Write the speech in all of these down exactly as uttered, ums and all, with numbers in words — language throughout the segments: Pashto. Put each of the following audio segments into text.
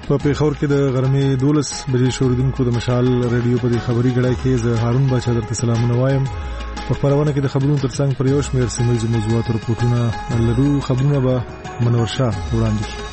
په پیښور کې د غرمې دولس بجې شوریدونکو د مشال رادیو په خبري غړای کې زه هارون بچا درته سلامونه وایم. په خبرونه کې د خبرونو ترڅنګ پر یو شمېر سیمه موضوعات او رپورټونه لرو. خبرونه به منور شاه وړاندې کړي.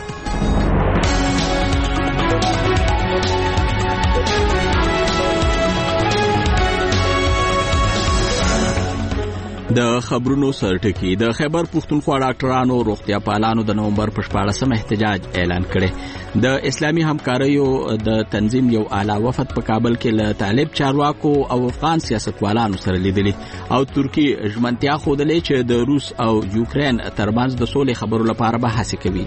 د خبرونو سرټکی د خیبر پښتونخوا ډاکټرانو روغتیا پالانو د نومبر په شپاړسمه احتجاج اعلان کړي. د اسلامي همکاریو د تنظیم یو اعلی وفد په کابل کې له طالب چارواکو او افغان سیاستوالانو سره لیدلي او ترکی ژمنتیا خوده چې د روس او یوکرين ترمنځ د سولې خبرو لپاره به هڅه کوي.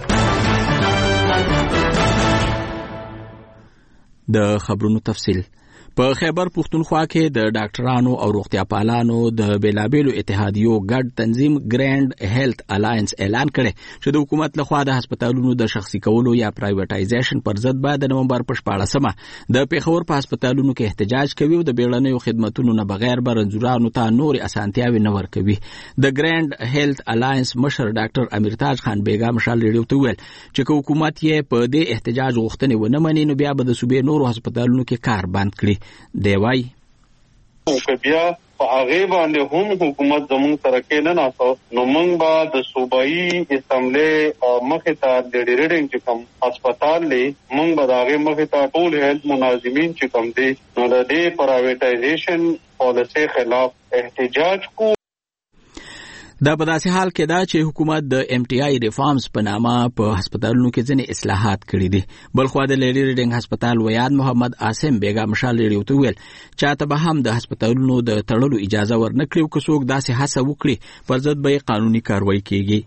د خبرونو تفصیل په خیبر پښتونخوا کې د ډاکټرانو او روغتیا پالانو د بیلابیلو اتحادیو ګډ تنظیم ګرانډ هیلث الاینس اعلان کړي چې د حکومت لخوا د هسپتالونو د شخصي کولو یا پرایویټایزیشن پر ضد بعد د نومبر په شپاړسمه د پیښور په هسپتالونو کې احتجاج کوي او د بیړنیو خدماتو نه بغیر به رنځورانو ته نور اسانتیاوي نه ورکوي. د ګرانډ هیلث الاینس مشر ډاکټر امیرتاج خان بیگا مشال ریډیو ته ویل چې حکومت یې په دې احتجاج غوښتنې ونه مني نو بیا به د صوبې نورو هسپتالونو کې کار بند کړي. دی وای که بیا په هغه باندې هم حکومت زموږ سره کې نه ناسو نو موږ به د صوبایي اسمبلی مخې ته د ډیریډینګ چې کوم هسپتال لې موږ به د هغې مخې ته ټول هیلث مناظمین چې کوم دي نو د دې پرایویټایزیشن پالیسۍ خلاف احتجاج کو. دا په داسې حال کې دا چې حکومت د ایم ټي آی ریفارمز په نامه په هسپتالونو کې ځینې اصلاحات کړي دي. بلخوا د لیډي ریډینګ هسپتال ویان محمد عاصم بیگا مشال ریډیو ته ویل چاته به هم د هسپتالونو د تړلو اجازه ورنکړي او که څوک داسې هڅه وکړي پر ضد به قانوني کاروایی کیږي.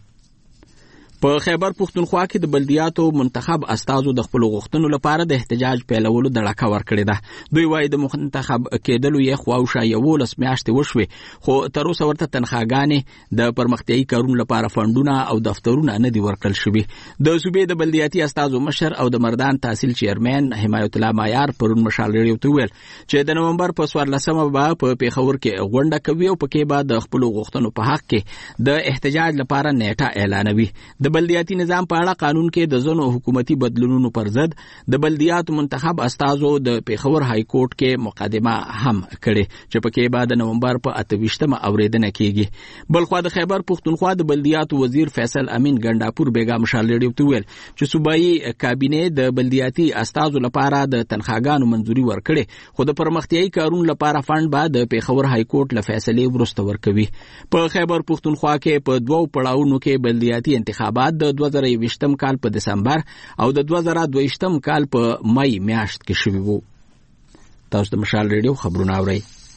په خیبر پښتونخوا کې د بلدیاتو منتخب استازو د خپل غوښتنو لپاره د احتجاج پیلولو دړکه ورکړې ده. دوی وايي د منتخب کېدلو یې خواوشا یولس میاشتې وشوې خو تر اوسه ورته تنخواګانې د پرمختیایي کارونو لپاره فندونه او دفترونه نه دي ورکړل شوي. د صوبې د بلدیاتي استازو مشر او د مردان تحصیل چیرمن حمایت الله مایار پرون مشال ریډیو ته ویل چې د نومبر په څوارلسمه به په پیښور کې غونډه کوي او پکې به د خپل غوښتنو په حق کې د احتجاج لپاره نیټه اعلانوي. د بلدیاتي نظام په اړه قانون کې د ځینو حکومتي بدلونونو پر ضد د بلدیاتو منتخب استازو د پیښور های کورټ کې مقدمه هم کړې چې پکې به د نومبر په اتویشتمه اوریدنه کیږي. بلخوا د خیبر پښتونخوا د بلدیاتو وزیر فیصل امین ګنداپور بیگا مشال ریډیو ته ویل چې صوبایي کابینه د بلدیاتي استازو لپاره د تنخواګانو منځوري ورکړي خو د پرمختیایي کارونو لپاره فند به د پیښور های کورټ له فیصلې وروسته ورکوي. په خیبر پښتونخوا کې په دوو پړاوونو کې بلدیاتي انتخابات د دوه زره یوویشتم کال په دسمبر او د دوه زره دوهویشتم کال په مای میاشت کې شوي وو. تاسو د مشال ریډیو خبرونه اورئ.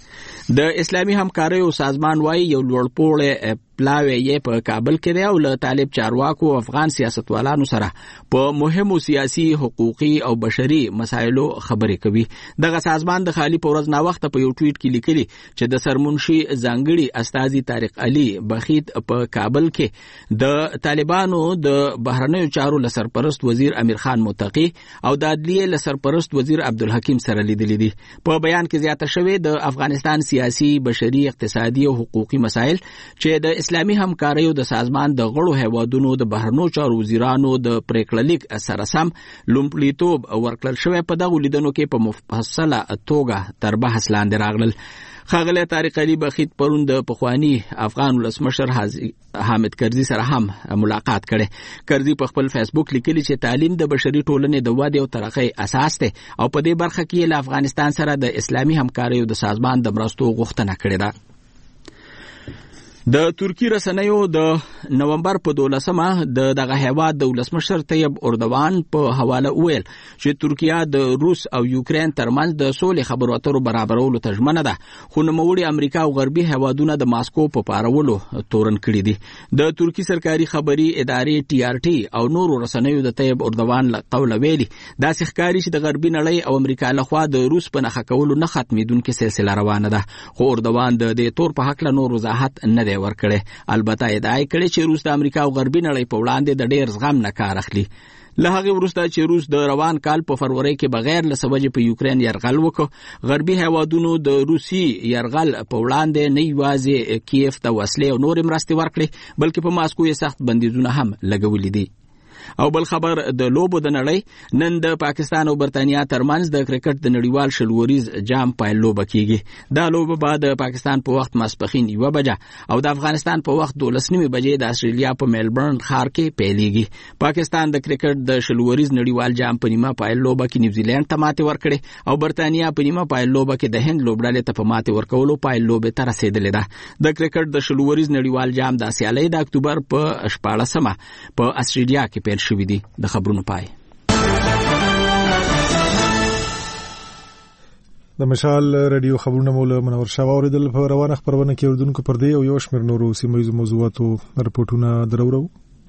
د اسلامي همکاریو سازمان وايي یو لوړپوړی پلاوی یې په کابل کې دی او له طالب چارواکو او افغان سیاستوالانو سره په مهمو سیاسي حقوقي او بشري مسایلو خبرې کوي. دغه سازمان د خالی په ورځ نا وخت په یو ټویټ کې لیکلي چې د سرمنشي ځانګړي استاذي طارق علي بخیت په کابل کې د طالبانو د بهرنیو چارو لسرپرست وزیر امیر خان متقی او د عدلیې لسرپرست وزیر عبدالحکیم سره لیدلي دي. په بیان کې زیاته شوې د افغانستان سیاسي بشري اقتصادي او حقوقي مسایل چې د اسلامي همکاریو د سازمان د غړو هیوادونو د بهرنیو چارو وزیرانو د پریکړه لیک سره سم لومړیتوب ورکړل شوی په دغه لیدنو کې په مفصله توګه تر بحث لاندې راغلل. ښاغلی طارق علي بخیت پرون د پخواني افغان ولسمشر حامد کرزي سره هم ملاقات کړي. کرزي په خپل فیسبوک لیکلي چې تعلیم د بشري ټولنې د ودې او ترقۍ اساس دی او په دې برخه کې له افغانستان سره د اسلامي همکاریو د سازمان د مرستو غوښتنه کړې ده. د ترکی رسنیو د نومبر په دولسمه د دغه هیواد د ولسمشر طیب اردوان په حواله ویل چې ترکیه د روس او یوکرين ترمنځ د سولې خبرو اترو برابرولو ته ژمنه ده خو نوموړي امریکا او غربي هیوادونه د ماسکو په پارولو تورن کړي دي. د ترکی سرکاري خبري ادارې ټي آر ټي او نورو رسنیو د طیب اردوان له قوله ویلي دا ښکاري چې د غربي نړۍ او امریکا لخوا د روس په نخښه کولو نه ختمېدونکې سلسله روانه ده خو اردوان د دې تور په حق له نور وضاحت نه ورکړي. البته ادعا کړې چې روس د امریکا او غربي نړۍ په وړاندې د ډېر زغم نه کار اخلي. له هغه وروسته چې روس د روان کال په فروری کې بغیر له سبب په یوکرين يرغل وکړ غربي هیوادونو د روسي يرغل په وړاندې نه یوازې کیف ته وسلې او نور مرستې ورکړي بلکې په ماسکو یې سخت بندیزونه هم لګولې دي. او بل خبر د لوبو د نړۍ نن د پاکستان او برتانیا ترمنځ د کرکټ د نړیوال شلوریز جام پایل لوبه کیږي. دا لوبه بعد پاکستان په وخت ماسپخین یو بجه او د افغانستان په وخت دولس نیمه بجې د استرالیا په میلبورن ښار کې پیلېږي. پاکستان د کرکټ د شلوریز نړیوال جام په نیمه پایل لوبه کې نیوزیلند ته ماتې ورکړې او برتانیا په نیمه پایل لوبه کې د هند لوبډلې ته په ماتې ورکولو پایل لوبې ته رسیدلې ده. د کرکټ د شلوریز نړیوال جام د سیالۍ د اکتوبر په شپاړسمه په استرالیا کې پیل شوی دی. د خبرونو پای. د مشال رادیو خبرونه مول منور شاه اوریدل په روانه خبرونه کې اردوونکو پر دی او یو شمېر نورو سیمه موضوعاتو رپورټونه درورو.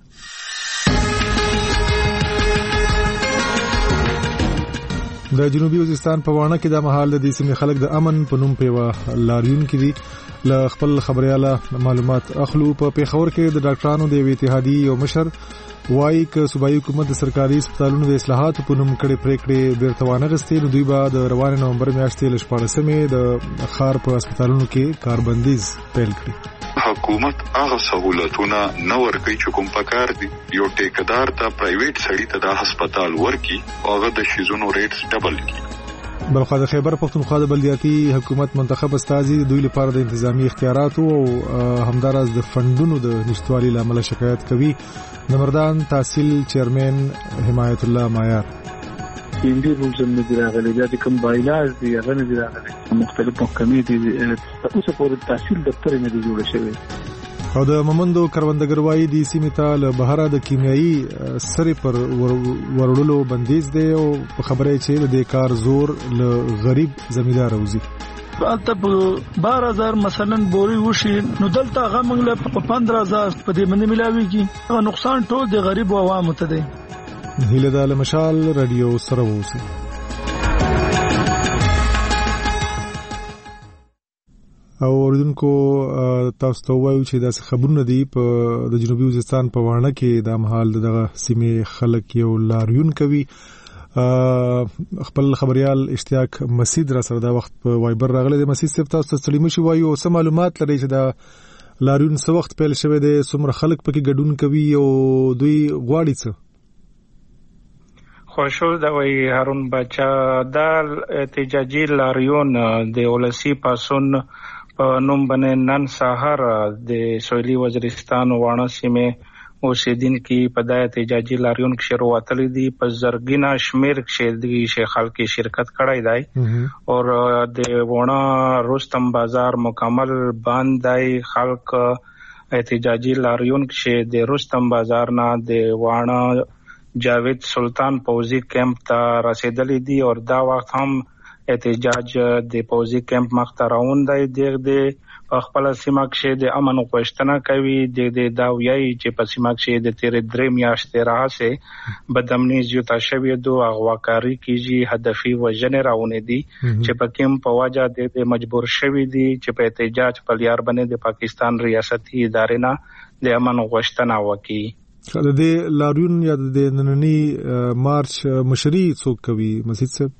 د جنوبي وزیرستان په وانه کې د مهال د دې سیمې خلک د امن په نوم په لاریون کې دي. ل خپل خبرياله معلومات اخلو. په پیښور کې د ډاکټرانو د اتحادیې او مشر وایي ک صوبایي حکومت د سرکاري هسپتالونو د اصلاحاتو په نوم کړي پریکړې بیرته وانه غستې. نو دوی به د روان نومبر میاشتې ل شپاړسمې د خار په هسپتالونو کې کاربندیز پیل کړي. حکومت هغه سہولتونه نه ورکوي چې کوم پکار دي. یو ټیکدار ته پرایویټ سړی ته د هسپتال ورکي او هغه د شیزونو ریټس ډبل کړي. بلخوا د خیبر پختونخوا د بلدیاتي حکومت منتخب استازي دوی لپاره د انتظامی اختیارات او همدارس د فندونو د نشټوالي لامل شکایت کوي. د مردان تحصیل چیرمن حمایت الله مایار هندي روزن نه راغلي چې کوم بایلاز دی هغه نه راغلي مختلف محکمې دي اوس پورې تحصیل دفتر نه دی جوړ شوی. او د ممندو کروندګر وایي د سیمې ته له بهره د کیمیاوي سرې پر ورولو بندیز دی او خبره چې د کار زور له غریب زمیندار اوزي. البته په بارہ هزار مثلا بوري وشي نو دلته هغه موږ له په پندرہ هزار په دې باندې ملاويږي. او نقصان ټول د غریب او عوامو ته دی. هیله د مشال رادیو سره ووسی. او اوردونکو تاسو ته وایو چې دا خبرونه دي په د جنوبي وزیرستان په وانه کې د مهال دغه سیمې خلک یو لاریون کوي. خپل خبريال اشتیاق مسید را سره دا وخت په وایبر راغله. د مسید صاحب تاسو ته سلام شي وایو او سم معلومات لري چې دا لاریون څو وخت پیل شوی دی څومره خلک پکې ګډون کوي او دوی غواړي څه. خوشو دا وی هارون بچا دا احتجاجي لاریون د ولسی پاسون په نوم باندې نن سحر د سویلي وزیرستان وانه سیمه اوسیدونکو په دای احتجاجي لاریون کې شروعات لیدي په زرګینا شمیر کې د شیخال کې شرکت کړای دی او د وانه رستم بازار مکمل باندای خلک احتجاجي لاریون کې د رستم بازار نه د وانه جاوید سلطان پوزی کیمپ ته رسیدلې دي او دا وخت هم احتجاج د پوزی کیمپ مخ ته روان دی. د خپل سیمه کې د امن غوښتنه کوي د د داویي چې په سیمه کې د تیر درې میاشتې راځي بدامنی زیاته شوی دوه غواکاری کیږي هدفي وجنه راونه دي چې په کوم په وجه د مجبور شوی دي چې په احتجاج په لیار باندې د پاکستان ریاستي ادارې نه د امن غوښتنه وکړي. د دې لاریون یا د نننی مارچ مشري څوک کوي مسجد صاحب؟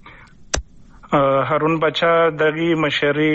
هارون بچا دغه مشري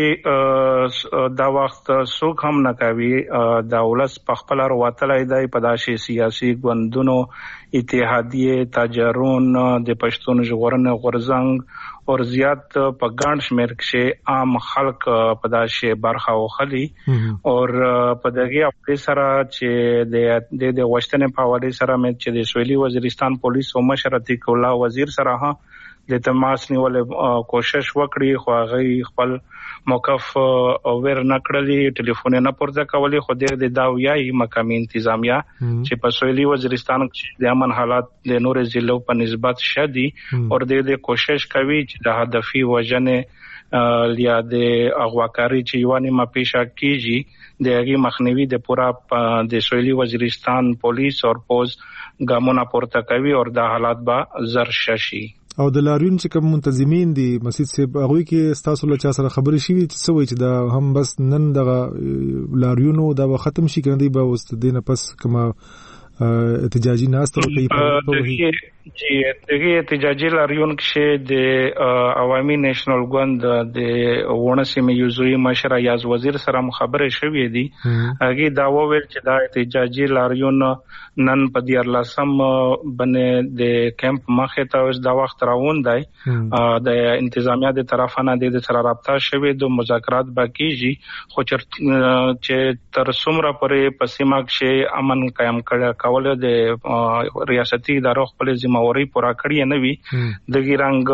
دا وخت څوک هم نه کوي. د ولس په خپل ورواتلای دی په داسې سیاسي ګوندونو اتحادیه تاجرون د پښتون ژغورنې غورځنګ او زیات په ګڼ شمیر کې عام خلک په داسې برخه وخلي او په دغه خپل سره چې د د واشنګټن په حواله سره مې چې د سویلي وزیرستان پولیس او مشر عتیق الله وزیر سره ها د تماس نیول کوشش وکړي خو هغه خپل موقف اوور نکړلی ټلیفون نه پورته کولی خو د داویای مقامی انتظامیه چې په سویلي وزیرستان کې د امن حالات د نور ضلعو په نسبت شدي او د کوشش کوي چې د هدفي وجنه لیا د اغواکاری چې یوانه ما پیښه کیږي د هغه مخنیوي د پورا د سویلي وزیرستان پولیس او پوز ګامونه پورته کوي او د حالات به زر ششي. او د لاریون چې کوم منتظمین دي مسجد صاحب هغه کې ستاسو له چا سره خبرې شي چې څه وایي چې دا هم بس نن دغه لاریونو دا ختم شي کنه دی به واست دینه پس کومه احتجاجي ناست ورکوي چې دغه احتجاجي لاریون کې د عوامي نېشنل ګوند د ونه سیمې یوزوی مشر یاز وزیر سره خبرې شوې دي. هغه دا وویل چې دا احتجاجي لاریون نن په دیارلسم باندې د کیمپ مخه ته اوس دا وخت راوون دی. د انتظامیه د طرفانه د سره رابطه شوې د مذاکرات باقیږي خو چې تر څومره پرې پسیمه کې امن قائم کول د ریاستي ادارو خپل موري پورا کړی نه وي د ګرنګ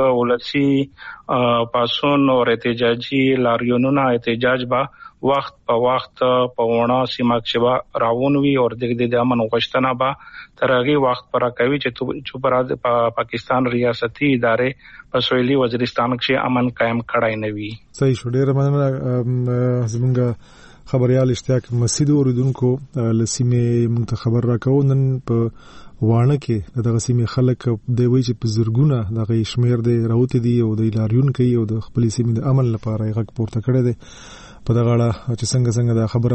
ولسی پاسون او احتجاجي لاریونونو احتجاج با وخت په وخت په ونه سیمه کې راوون وي او د دې امن غوښتنه با ترغه وخت پر کوي چې په پاکستان ریاستي ادارې په سویلي وزیرستان کې امن قائم کړای نه وي. صحیح شو. ډیر مننه زمونږ خبريال اشتیاق مسجد اوریدونکو لسیمه منتخبر راکو. نن په وانه کې دغه سیمه خلک د وی چې په زرګونه دغه شمیر د راوت دي او د لاریون کوي او د خپل سیمه د امن لپاره یې غږ پورته کړی دی. په دغه اړه چې څنګه څنګه د خبره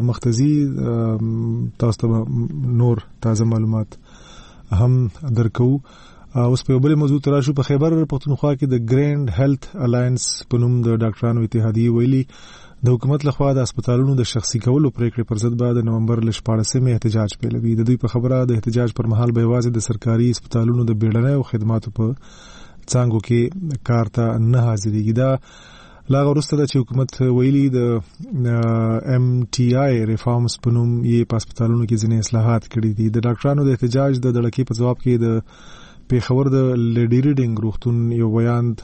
مختزي تاسو ته نور تازه معلومات هم درکو. اوس په بل موضوع تراشو. په خیبر پختونخوا کې د ګرینډ هیلث الاینس په نوم د ډاکټرانو اتحادیه ویلي د حکومت لخوا د هسپتالونو د شخصي کولو پریکړې پر ضد بعد نومبر ل شپاړسمې احتجاج پیلوي. د دوی په خبره د احتجاج پر مهال به یوازې د سرکاري هسپتالونو د بیړنۍ او خدماتو په څانګو کې کار ته نه حاضرېږي. دا لا وروسته د حکومت ویلي د ام ټي آی ریفارمز په نوم یې په هسپتالونو کې ځینې اصلاحات کړي دي. د ډاکټرانو د احتجاج د دړکې په جواب کې د پیښور د لیډی ریډینګ روغتون یو ویاند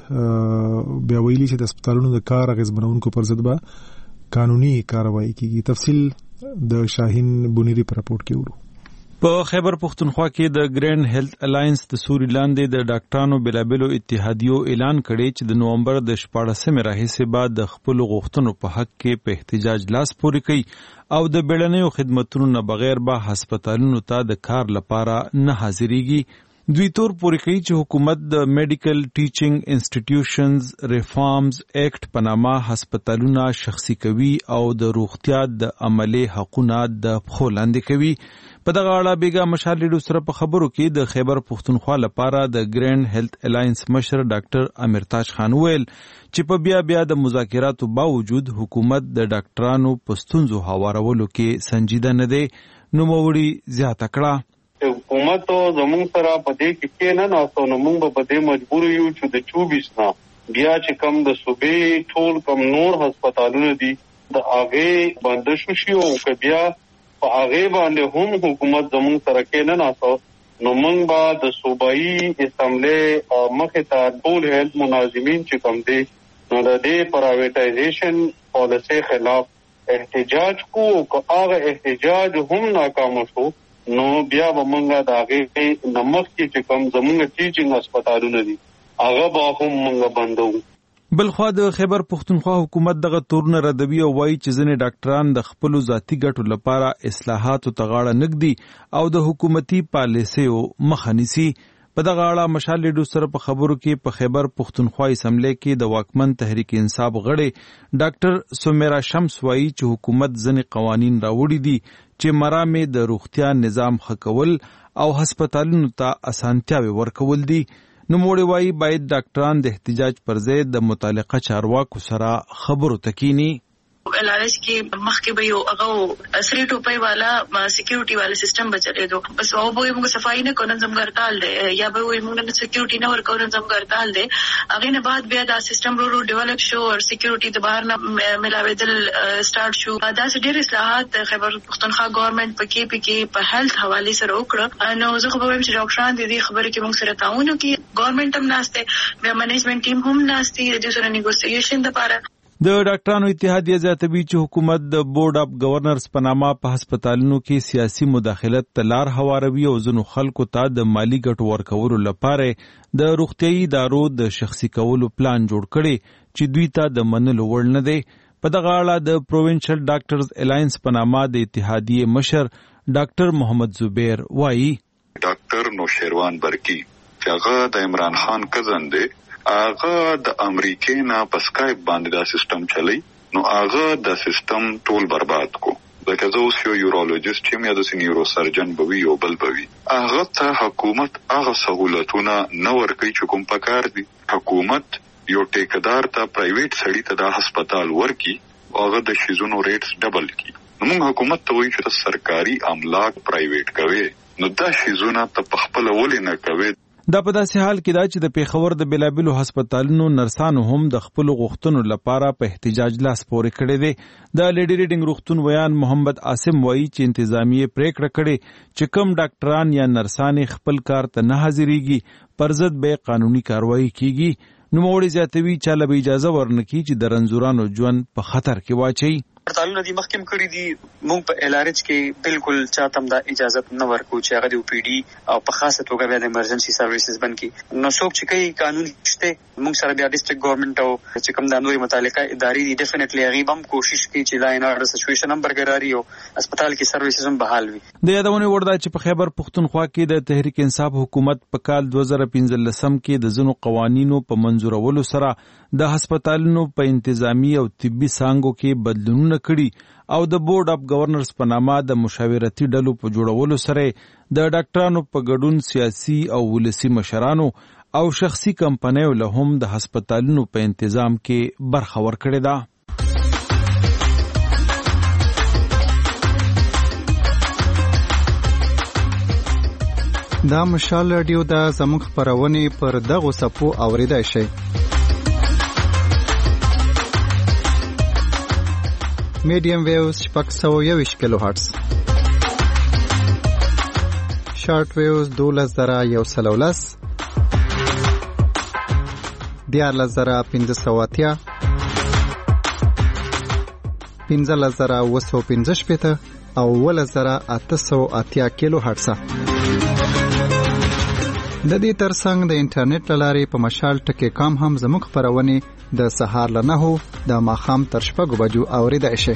بیا ویلي چې د هسپتالونو د کار اغیزمنونکو پر ضد به قانوني کاروایی کیږي. تفصیل د شاهین بونیری په راپورټ کې ورو. په خیبر پختونخوا کې د ګرینډ هیلث الاینس د سوري لاندې د ډاکټرانو بلابلو اتحادیو اعلان کړي چې د نومبر د شپاړسمې راهیسې بعد د خپل غوښتنو په حق کې په احتجاج لاس پورې کوي او د بیړنیو خدماتونو نه بغیر به هسپتالونو ته د کار لپاره نه حاضرېږي. دوی تور پورې کوي چې حکومت د میډیکل ټیچینګ انسټیټیوشنز ریفارمز ایکټ په نامه هسپتالونه شخصي کوي او د روغتیا د عملي حقوقونه د پخو لاندې کوي. په دغه اړه بیګا مشال لیډو سره په خبرو کې د خیبر پختونخوا لپاره د ګرینډ هیلث الاینس مشر ډاکټر امرتاج خان ویل چې په بیا بیا د مذاکراتو باوجود حکومت د ډاکټرانو په ستونزو هوارولو کې سنجیده نه دی. نوموړي زیاته کړه حکومت زموږ سره په دې کې کې نه ناسو نو موږ په دې مجبور یو چې د چوبیس نه بیا چې کم د صوبې ټول کم نور هسپتالونه دي د هغه بند شو شي او بیا په هغه باندې هم حکومت زموږ سره کې نه ناسو نو موږ به د صوبایي اسمبلی مخه ته ټول هیلث مناظمین چې کم دي نو د دې پرایویټایزیشن پالیسي خلاف احتجاج کو او هغه احتجاج هم ناکام شو نو بیا به مونږه د هغې نمک کې چې کوم زمونږ ټیچینګ هسپتالونه دي هغه به هم مونږه بندو. بلخوا د خیبر پختونخوا حکومت دغه تورونه ردوي او وایي چې ځینې ډاکټران د خپلو ذاتي ګټو لپاره اصلاحاتو ته غاړه نږدي او د حکومتي پالیسیو مخه نیسي. په دغه اړه مشال لیډو سره په خبرو کې په خیبر پختونخوا اسمبلی کې د واکمن تحریک انصاف غړی ډاکټر سمیرا شمس وایي چې حکومت ځینې قوانین راوړي دي چې مرامې د روغتیا نظام ښه کول او هسپتالونو ته اسانتیاوې ورکول دي. نوموړي وایي باید ډاکټران د احتجاج پر ځای د متعلقه چارواکو سره خبرو ته کینی. لالچ کې مخکې به یو هغه سری ټوپۍ والا سکیورټي والا سیستم بچلې دو بس او به موږ صفائی نه کوو نظم ګرځال دی یا به موږ نه سکیورټي نه ورکو نظم ګرځال دی هغه نه بعد بیا دا سیستم ورو ډیولپ شو او سکیورټي د بهر نه ملاویدل سٹارټ شو. دا ډېر اصلاحات خیبر پختونخوا ګورنمنت په کې په کې په هیلث حواله سره وکړه. نو زه خو به وایم چې ډاکټران د دې خبرې کې موږ سره تعاون وکړي. ګورنمنت هم ناشته بیا مینجمنت ټیم هم ناشته د دې سره نیګوسییشن لپاره. د ډاکټرانو اتحادیه زیاتوي چې حکومت د بورډ اف گورنرز په نامه په هسپتالونو کې سیاسي مداخلت ته لار هواروي او ځینو خلکو ته د مالی ګټو ورکولو لپاره د روغتیايي ادارو د شخصي کولو پلان جوړ کړي چې دوی ته د منلو وړ نه دی. په دغه اړه د پروینشل ډاکټرز الاینس په نامه د اتحادیه مشر ډاکټر محمد زبیر وایي ډاکټر نوشیروان برکی چې هغه د عمران خان کزن دی هغه د امریکای نه په سکایپ باندې دا سیستم چلی نو هغه د سیستم ټول برباد کو. لکه زه اوس یو یورولوژیست یم یا داسې نیورو سرجن به وي یو بل به وي، هغه ته حکومت هغه سهولتونه نه ورکوي چې کوم پکار دي. حکومت یو ټیکدار ته پرایویټ سړي ته دا هسپتال ورکي او هغه د شیزونو ریټس ډبل کړي. نو موږ حکومت ته وایو چې سرکاري املاک پرایویټ کوي، نو دا شیزونه ته په خپله ولې نه کوي؟ دا په داسې حال کې دا چې د پیښور د بېلابېلو هسپتالونو نرسانو هم د خپلو غوښتنو لپاره په احتجاج لاس پورې کړی دی. د لیډي ریډینګ روغتون ویان محمد عاصم وایي چې انتظامیې پریکړه کړې چې کم ډاکټران یا نرسانې خپل کار ته نه حاضرېږي پر ضد به قانوني کاروایي کیږي. نوموړي زیاتوي چاله به اجازه ورنکړي چې د رنځورانو ژوند په خطر کې واچوي. هسپتالونه دي مخکې کړي دي، موږ په ایل آر ایچ کې بالکل چاته هم دا اجازه نه ورکو چې هغه د او پی ډي او په خاصه توګه بیا د ایمرجنسي سرویسز بند کړي. نو څوک چې کوي قانون شته، موږ سره بیا ډسټرکټ ګورنمنت او چې کوم د نورې متعلقه ادارې دي ډیفینټلی هغه هم کوشش کوي چې لا ان اورډر سچویشن هم برقراري او هسپتال کې سرویسز هم بحال وي. د یادونه وړ ده چې په خیبر پښتونخوا کې د تحریک انصاف حکومت په کال دوه زره پنځلسم کې د ځینو قوانینو په منظورولو سره د هسپتالونو په انتظامی او طبي څانګو کې بدلونونه کړي او د بورډ اف گورنرز په نامه د مشاورتي ډلو په جوړولو سره د ډاکټرانو په ګډون سیاسي او ولسي مشرانو او شخصي کمپنیو له هم د هسپتالونو په انتظام کې برخه ورکړې ده. دا مشال رادیو دا زموږ خپرونې پر دغو صفحو اوریدای شئ. میډیم ویوز شپږ سوه یوویشت کیلو هرټز، شارټ ویوز دولس زره یو سل او لس، دیارلس زره پنځه سوه اتیا، پنځلس زره اووه سوه پنځه شپېته او اوولس زره اته سوه اتیا کیلو هرټز. د دې ترڅنګ د انټرنیټ له لارې په مشال ټکی کام هم زموږ خپرونې د سهار له نهو د ماښام تر شپږو بجو اورېدای شئ.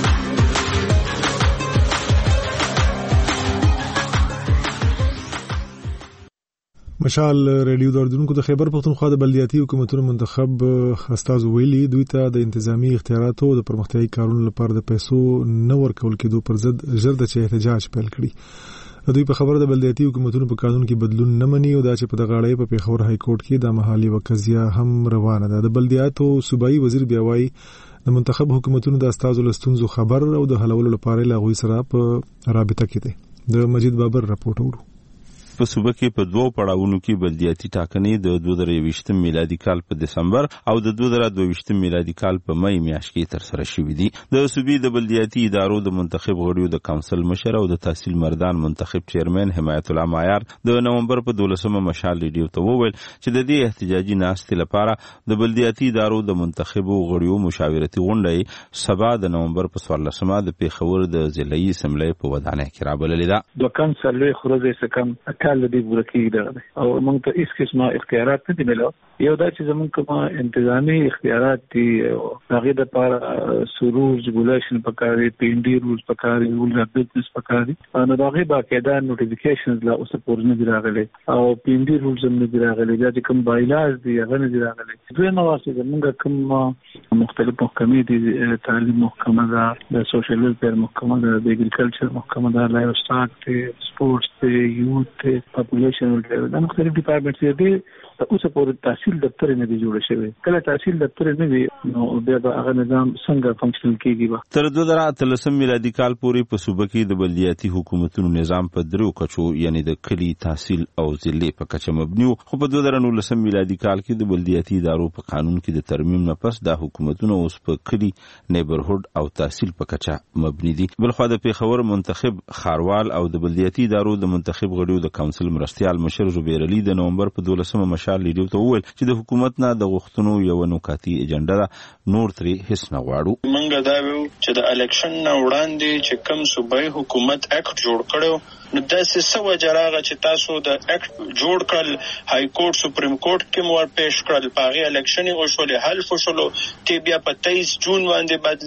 مشال ریډیو د اردوونکو د خیبر پښتونخوا د بلدیاتي حکومتونو منتخب استازو ویلي دوی ته د انتظامی اختیاراتو د پرمختیايي کارونو لپاره د پیسو نه ورکول کېدو پر ضد ژر د احتجاج پیل کړي. دوی په خبره د بلدیاتي حکومتونو په قانون کې بدلون نه مني او دا چې په دغه اړه په پیښور های کورټ کې د محلي وقضیه هم روانه ده. د بلدیاتو صوبایي وزیر بیا وایي د منتخب حکومتونو د استازو لستونزو خبر او د حلولو لپاره لا غوي سره په رابطه کې دي. د مجید بابر راپورټ ورو. په صوبه کې په دوه پړاوونو کې بلدیاتي ټاکنې د دوه زره یوویشتم میلادي کال په دسمبر او د دوه زره دوه ویشتم میلادي کال په مې میاشت کې ترسره شوې دي. د صوبې د بلدیاتي ادارو د منتخب غړیو د کونسل مشر او د تحصیل مردان منتخب چیرمن حمایت الله معیار د نومبر په دولسمه مشال ریډیو ته وویل چې د دې احتجاجي ناستې لپاره د بلدیاتي ادارو د منتخبو غړیو مشاورتي غونډه سبا د نومبر په څوارلسمه د پیښور د ضلعي اسمبلی په ودانۍ کې رابللې ده. د کونسل خروجه سکم کال دی ورکی ده او موږ ته هیڅ قسمه اختیارات نه دي ملو. یو دا چې زموږ کومه انتظامی اختیارات دي هغه د لپاره سروج ریګولیشن پکاري، پی ان ډي رولز پکاري، رولز اف بزنس پکاري، نو دا غي باقاعده نوټیفیکیشنز لا اوس پورې نه دی راغلي او پی ان ډي رولز هم نه دی راغلي. دا چې کوم بایلاز دي هغه نه دی راغلي. دوی نو واسه زموږ کوم مختلف محکمې دي، تعلیم محکمه ده، د سوشل ویلفیر محکمه ده، د اګریکلچر محکمه ده، لایف سټاک ته، سپورتس ته، یوت ته، پاپولیشن ولر دا مختلف ډپارټمنټس دي. اوس پورې تحصیل دفتر نه دی جوړ شوی. کله تحصیل دفتر نه وي نو بیا به هغه نظام څنګه فنکشن کیږي؟ تر دوه زره اتلسم میلادي کال پورې په صوبه کې د بلدیاتي حکومتونو نظام په درو کچو یعنی د کلی تحصیل او ضلع په کچه مبني، خو په دوه زره نولسم میلادي کال کې د بلدیاتي ادارو په قانون کې د ترمیم نه پس دا حکومتونه اوس په کلی، نیبرهود او تحصیل په کچه مبني دي. بلخو د پیښور منتخب خاروال او د بلدیاتي ادارو د منتخب غړیو د کونسل مرستيال مشر زبیر علي د نومبر په دولسمه مشال لیډیو ته وویل چې د حکومت نه د غوښتنو یو نوکاتي ایجنډا ده، نور ترې هیڅ نه غواړو. موږ دا ویو چې د الیکشن نه وړاندې چې کوم صوبایي حکومت اکټ جوړ کړو نو داسې څه وجه راغله چې تاسو د اکټ جوړ کړل، های کورټ سپریم کورټ کې مو ورپېښ کړل، په هغې الیکشن یې وشولې، حل وشولو، تی بیا په تیئیس جون باندې بدلې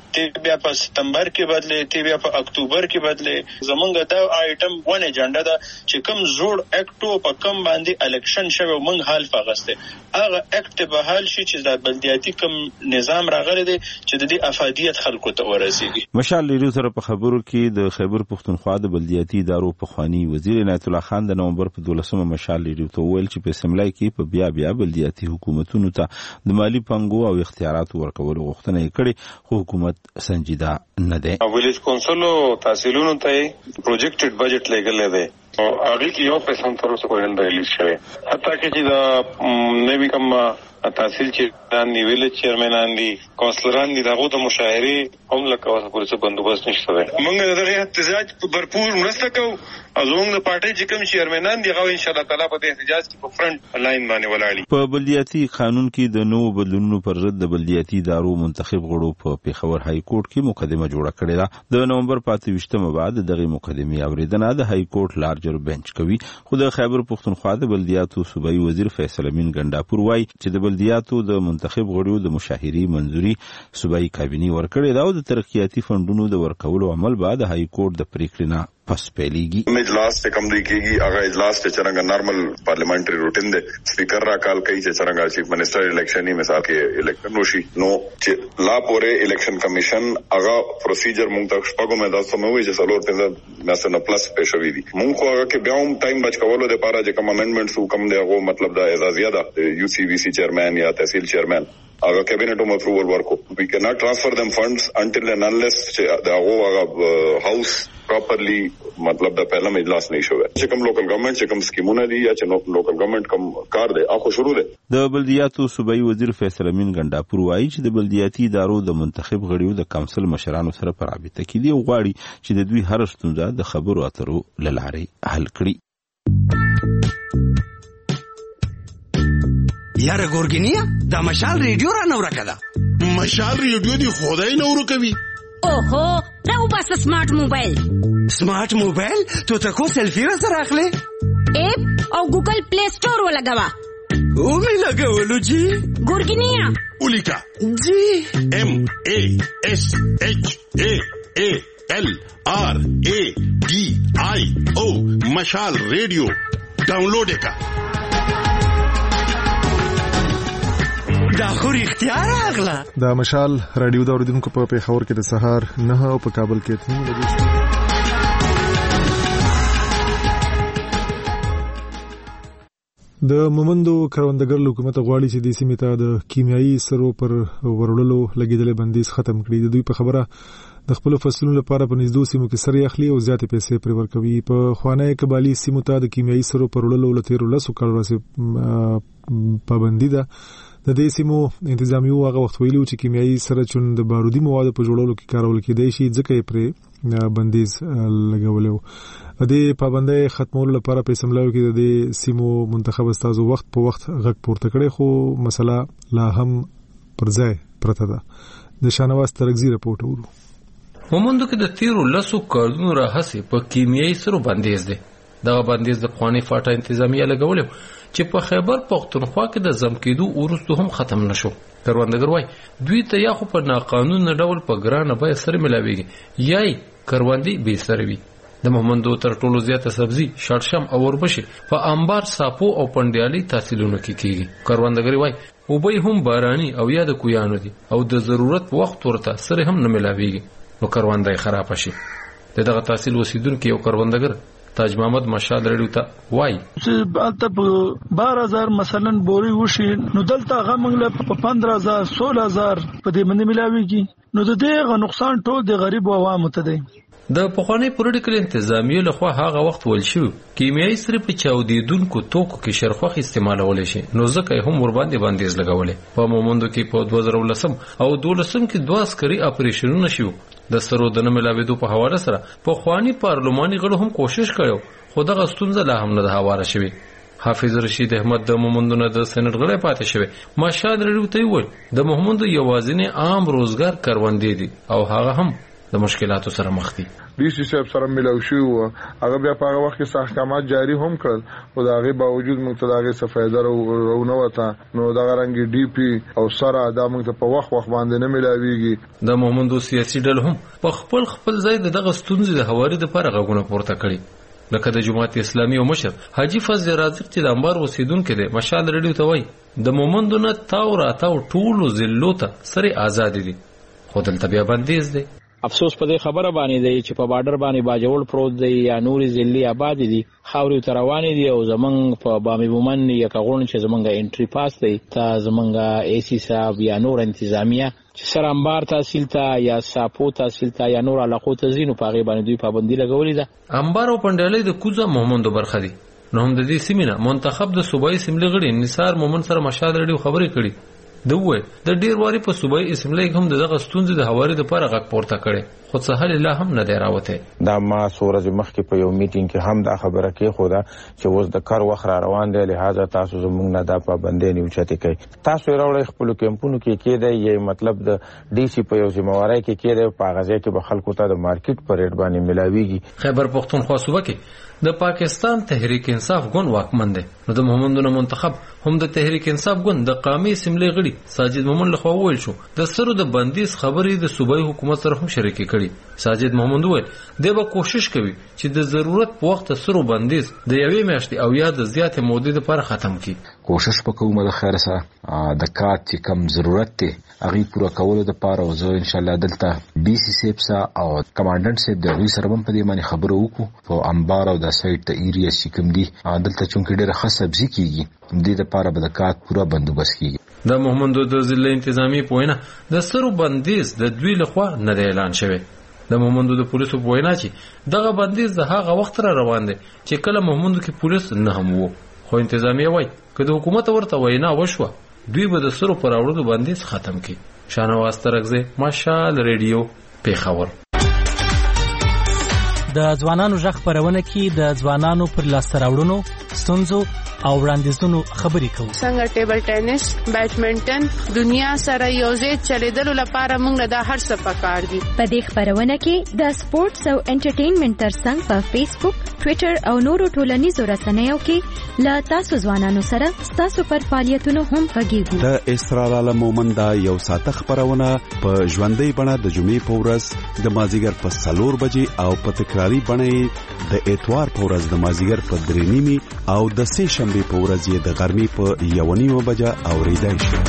ته بیا په ستمبر کې بدلې ته بیا په اکتوبر کې بدلې زمونږ دا آیټم ون ایجنډا دا چې کوم زوړ اکټو په کوم باندې الیکشن شوی مونږ حال فغسته هغه اکټ به حال شي چې د بلدیاتي کوم نظام راغلی دی چې د دې افادیت خلکو ته ورسیږي. مشال لیرو سره په خبرو کې د خیبر پښتونخوا د بلدیاتي ادارو په خوانی وزیر عنایت الله خان د نومبر په دولسمه مشال لیرو ته ویل چې په سملای کې په بیا بیا بلدیاتي حکومتونو ته د مالی پنګو او اختیارات ورکول غوښتنه یې کړې خو حکومت سنجیده نه دی. ویلیج کونسل تحصیلونو ته پروجیکټډ بجټ لګل دی او هغه کې یو پیسې هم تر اوسه پورې نه ریلیز شوی حتی کې چې دا نوی کوم تحصیل چې د ویلیج چیرمنان دي کونسلران دي دغه د مشاهره هم لکه اوسه پورې څه بندوبست نشته دی. موږ دغه احتجاج په بھرپور مرسته کوو او زموږ د پارټي چې کوم چیرمنان دي هغه ان شاء الله تعالی په دې احتجاج کې په فرنٹ لاین باندې ولاړ. په بلدیاتي قانون کې د نوو بدلونونو پر ضد د بلدیاتي ادارو منتخب غړو په پیښور های کورټ کې مقدمه جوړه کړې ده. د نومبر په اته ویشتمه بعد دغه مقدمه اوریدنه د های کورټ لارجر بنچ کوي. خو د خیبر پښتونخوا د بلدیاتو صوبایي وزیر فیصل امین ګنداپور وایي چې د بلدیاتو د منتخب غړو د مشاهري منځوري صوبایي کابینه ورکړې ده او د ترقیاتي فندونو د ورکولو عمل بعد های کورټ د پریکړې نه پس پیلېږي. اجلاس ته کم دی کېږي هغه اجلاس ته څنګه نارمل پارلیمنټري روټین دی سپیکر را کال کوي چې څنګه چیف منسٹر الیکشن یې مثال کې الیکشن وشي نو چې لا پورې الیکشن کمیشن هغه پروسیجر مونږ ته شپږو مې تاسو مې وایي چې څلور پنځه میاشتې پلس پېښوي دي مونږ خو هغه کې بیا هم ټایم بچ کولو لپاره چې کوم امندمنټس کوم دی هغه مطلب دا اعزازیه ده یو سی وی سی چیرمن یا تحصیل چیرمن هغه کابینټ هم اپروول ورکو we cannot transfer them funds until and unless the هغه هاوس properly مطلب دا پہلا اجلاس نه شوی چې کوم لوکل ګورنمنت چې کوم سکیمونه دي یا چې لوکل ګورنمنت کوم کار دی هغه شروع دی. د بلدیاتو صوبایي وزیر فیصل امین ګنداپور وایي چې د بلدیاتي ادارو د منتخب غړیو د کونسل مشرانو سره په رابطه کې دي او غواړي چې د دوی هر ستونزه د خبرو اترو له لارې حل کړي. یاره ګورګینیا دا مشال ریډیو را نو راکړه مشال ریډیو دی خدای نو ورکوي. اوهو راو بس سمارټ موبایل سمارټ موبایل تو تکو سیلفی را سره اخلي اپ او ګوګل پلی سٹور ولګوا او می لګولو جی ګورګینیا اولیکا جی ام ا اس اچ ا ا ال آر ا ډي آی او مشال ریډیو ډاونلوډ وکړه. دا خو اختیار اغلا دا مشال رادیو دا اوریدونکو په پیښور کې د سهار نه او په کابل کې تیم لګیږي. د مومندو کروندګر حکومت غواړي چې د سیمې ته د کیمیاوي سرو پر ورولو لګیدل بندیز ختم کړي. د دوی په خبره د خپل فصلونو لپاره په نږدې سیمو کې سرې اخلي او زیاتې پیسې پر ورکوي. په خوانه کبالي سیمو ته د کیمیاوي سرو پر ورولو لته لسو کال راځي پابندي ده. د دې سیمو انتظامیو هغه وخت ویلو چې کیمیاوي سره چون د بارودي موادو په جوړولو کې کارول کېدای شي ځکه یې پر بندیز لګولو. د دې پابندۍ ختمولو لپاره په سملاو کې د دې سیمو منتخب استادو وخت په وخت غږ پورته کړي خو مسله لا هم پر ځای پرته ده. د شانواز ترغزي رپورټ ورو. مومندو کې د تیرو لسو کارونو راهسي په کیمیاوي سرو بندیز دي. دغه بندیز د قواني فاټا انتظامیه لګولو چې په خیبر پښتونخوا کې د زم کېدو ورستو هم ختم نشو. کروندګر وای دوی ته یا خو په ناقانونه ډول په ګرانه به سره ملاويږي یا کروندي به سره وي. د مومندو تر ټولو زیاته سبزي شړشم او وربشي په انبار ساپو او پندیالي تحصیلونو کې کیږي. کروندګر وای او به هم باراني او یا د کویانو دي او د ضرورت وخت ورته سره هم نه ملاويږي نو کروندای خراب شي. دغه تحصیل وسیدونکو یو کروندګر تاج محمد مشال ریډیو ته وای چې البته بارہ ہزار مثلا بوري وشي نو دلته غمنګ په پندرہ ہزار سولہ ہزار په دې باندې ملاويږي نو د دې نقصان ټول د غریب عوامو ته دی. د پخوانی پولیټیکل انتظامیه لخوا هغه وخت ول شو کیمیاوي سره په چاودیدونکو توکو کې شرخوخ استعمالول شي نو ځکه هم ور باندې بندیز لګولې. په مومندو کې په دوه زره ولسم او دولسم کې دوه عسکري اپریشنونه شو. د سرو د نه ملاویدو په حواله سره په خواني پارلماني غړو هم کوشش کړو خو دغه ستونزه لا هم نه ده هواره شوی. حافظ رشید احمد د مومندو د سېنات غړی پاتې شوی. مشال ریډیو ته ویل د مومندو یوازینی عام روزګار کروندې دي او هغه هم د مشکلاتو سره مخ دي. ډي سي صاحب سره ملاوي شو هغه بیا په هغه وخت کې احکامات جاری هم کړل او دا غي باوجود موږ ته دا غي صفایده رو نه وته نو دا رنګ ډي پی او سره دا موږ ته په وخت وخت باندې نه ملاويږي. د مومندو سیاسي ډل هم په خپل خپل ځای دغه ستونزې د هواري د لپاره غوونه پورته کړي لکه د جماعت اسلامي او مشر حاجی فضل رازق چې د انبار اوسیدونکو دی مشال ریډیو ته وایي د مومندو نه تاو را تاو ټولو ضلعو ته سره آزاد دي خو دلته بیا بندیز دی. افسوس په دې خبره باندې دی چې په بارډر باندې باجوړ پروت دی یا نوري ضلعي آباد دي خاوري تروانې دي او زمنګ په بامي بومن یا کغون چې زمنګ انټری پاس دی ته زمنګ اي سي صاحب یا نور انتظامیه چې سره انبار تحصیل ته یا ساپو تحصیل ته یا نور علاقو ته زینو په غي باندې دوی پابندي لګولې ده. انبار او پندلې د کوزه مومندو برخه دي نو هم د دې سیمینه منتخب د صوبایي سیملې غړي نثار مومن سره مشال ریډیو خبرې کړي دوی د ډیر واري په صوبایي اسمبلی هم دغه ستونزې د هواري د لپاره غږ پورته کړي خو سهل الله هم نه دی راوته. دا ما سورج مخکې په یو میټینګ کې هم دا خبره کې خو دا چې اوس د کار وخت را روان دی لہذا تاسو زموږ نه دا پابندۍ نیوچته کوي تاسو راوړی خپل کمپونو کې کېده یی مطلب د ډي سي په یو ذمہواری کې کېده په غزا کې به خلکو ته د مارکیټ په ریټ باندې ملاويږي. خیبر پختونخوا صوبه کې د پاکستان تحریک انصاف ګوند واکمن دی نو د محمدونو منتخب هم د تحریک انصاف ګوند د قومي اسمبلی غړي ساجد مومن لخوا وویل شو د سرو د بندیز خبرې د صوبایي حکومت سره هم شریکي کړي. ساجد محمد وویل دی به کوشش کوي چې د ضرورت په وخت سرو بندیز د یوې میاشتې او یا د زیاتې مودې لپاره ختم کړي. کوشش وکوم د خیر سره د کار چې کم ضرورت دی هغه پوره کولو لپاره او زه ان شاء الله دلته بي سي سیب سره او کمانډنټ سیب د وی سره هم په دې باندې خبرو وکړو په انبار او د سایت ته ایریا چې کوم دي دلته چونکې ډېر ښه سبزي کیږي دې لپاره به د کار پوره بندوبست کیږي. د محمدو د ضلع انتظامی پوینه د سرو بندیز د دوی لخوا نه اعلان شوی. د محمدو د پولیسو پوینه چې دغه بندیز د هغه وخت را روان دي چې کله محمدو کې پولیس نه هم وو خو انتظامی وای که د حکومت ورته وینا وشوه دوی به د سرو پر اورلو بندیز ختم کړي. شانواز ترغزه مشال ریډیو پیښور. د ځوانانو ژغ خبرونه کې د ځوانانو پر لاسته راوړنو ستونزو او وړاندیزونو خبرې کوو. څنګه ټیبل ټینس بیډمنټن دنیا سره یوځای چلیدلو لپاره موږ له دا هر څه پکار دي. په دې خبرونه کې د سپورتس او انټرټینمنټ ترڅنګ په فیسبوک ټوئیټر او نورو ټولنیزو رسنیو کې له تاسو ځوانانو سره تاسو پر فعالیتونو هم غږیږو. د اسرار عالم مومند یو ساعت خبرونه په ژوندۍ بڼه د جمعې په ورځ د مازیګر په سلور بجې او په تکراری بڼه د اتوار په ورځ د مازیګر په درې نیمي او د سه شنبه په ورځ یې د غرمې په یو نیمه بجه اوریدای شي.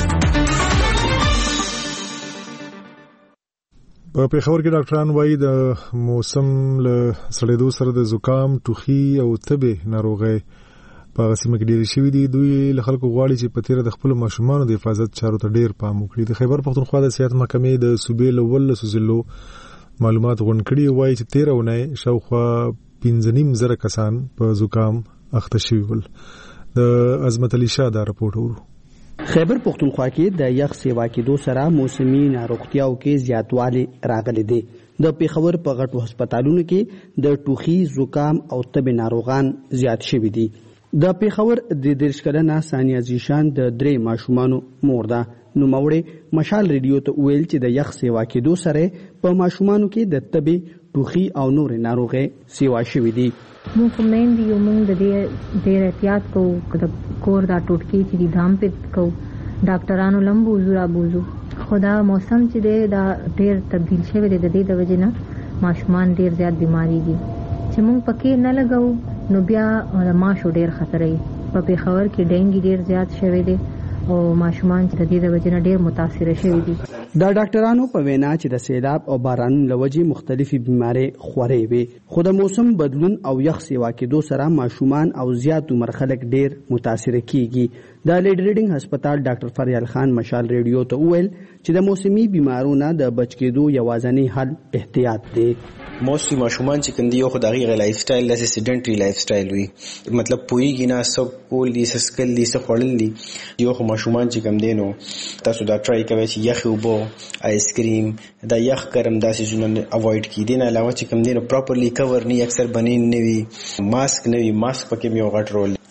په پیښور کې ډاکټران وایي د موسم له سړېدو سره د زکام ټوخي او تبه ناروغي په سیمه کې ډېر شوي دي. دوی له خلکو غواړي چې په تیره د خپل ماشومانو د حفاظت چارو ته ډېر پام وکړي. د خیبر پختونخوا د صحت محکمې د صوبې له ولسو ضلعو معلومات غونډ کړي وایي چې تیره اونۍ شاوخوا پنځه نیم زره کسان په زکام اخته شوي ول. د عظمت علي شاه دا رپورټ ورو. خیبر پختونخوا کې د یخ سیوا کېدو سره موسمي ناروغتیاو کې زیاتوالی راغلی دی. د پیښور په غټو هسپتالونو کې د ټوخي زکام او تبه ناروغان زیات شوي دي. د پیښور د دېرش کلنه ثانیه زیشان د درې ماشومانو مور ده. نوموړې مشال ریډیو ته ویل چې د یخ سیوا کېدو سره په ماشومانو کې د تبه ټوخي او نور ناروغي سیوا شوي دي. مونږ په مین دی یو مونږ د دې ډېر احتیاط کوو د کور دا ټوټکي چې د دام پټ کوو ډاکټرانو لمبو زورا بوزو خدا موسم چې دی دا ډېر تبدیل شوی دی د دې د وجې نه ماشومان ډېر زیات بیماری دي چې مونږ پکې نه لګو نو بیا ماشو ډېر خطر دی. په پیښور کې ډینګي ډېر زیات شوی دی او ماشومان چې د دې د وجې نه ډېر متاثر شوي دي. د ډاکټرانو په وینا چې د سیلاب او بارانونو له وجې مختلفې بیمارۍ خورې وي خو د موسم بدلون او یخ سیوا کېدو سره ماشومان او زیات عمر خلک ډېر متاثره کیږي. د لیډ ریډینګ هسپتال ډاکټر فریال خان مشال ریډیو ته وویل چې د موسمي بیمارونو د بچ کېدو یوازینی حل احتیاط دی. موسټلی ماشومان چې کوم دی یو خو د هغې لایف سټایل داسې سیډنټري لایف سټایل وي مطلب پوهېږي نه څه کول دي څه څکل دي څه خوړل دي. یو خو ماشومان چې کوم دی نو تاسو دا ټرای کوئ چې یخې اوبه آیس کریم دا یخ ګرم داسې څیزونه اوایډ کړي. دې نه علاوه چې کوم دی نو پراپرلی کور نه اکثر بنین نه وي ماسک نه وي ماسک پکې یو غټ رول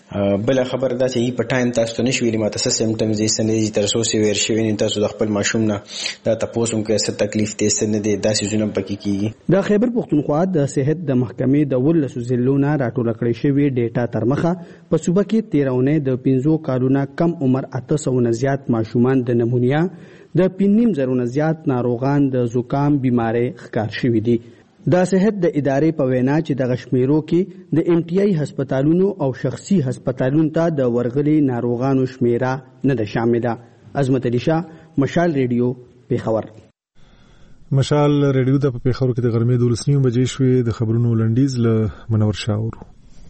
بل خبر دا چې په ټایم تاسو ته نشوي ماته څه سیمټمز یې سندې تر څو سیویر شوی نه تاسو د خپل ماشوم نه دا تاسو هم کې څه تکلیف دې سند دې داسې ژوند پکې کیږي. د خیبر پختونخوا د صحت د محکمې د ولسو ضلعونو راټول کړی شوی ډیټا تر مخه په صوبه کې تیرونه د پنځو کالونو کم عمر اته سوه نه زیات ماشومان د نمونیا د پنځم زرونه زیات ناروغان د زکام بیماری ښکار شوي دي. د صحت د ادارې په وینا چې د غشمیرو کې د ام ټي آی هسپتالونو او شخصي هسپتالونو ته د ورغلي ناروغانو شمیره نه ده شامله. عظمت علي شاه، مشال ریډیو، پیښور. مشال ریډیو د پیښور کې د غرمې دولس نیمه بجې شوې. د خبرونو لنډیز له منور شاور.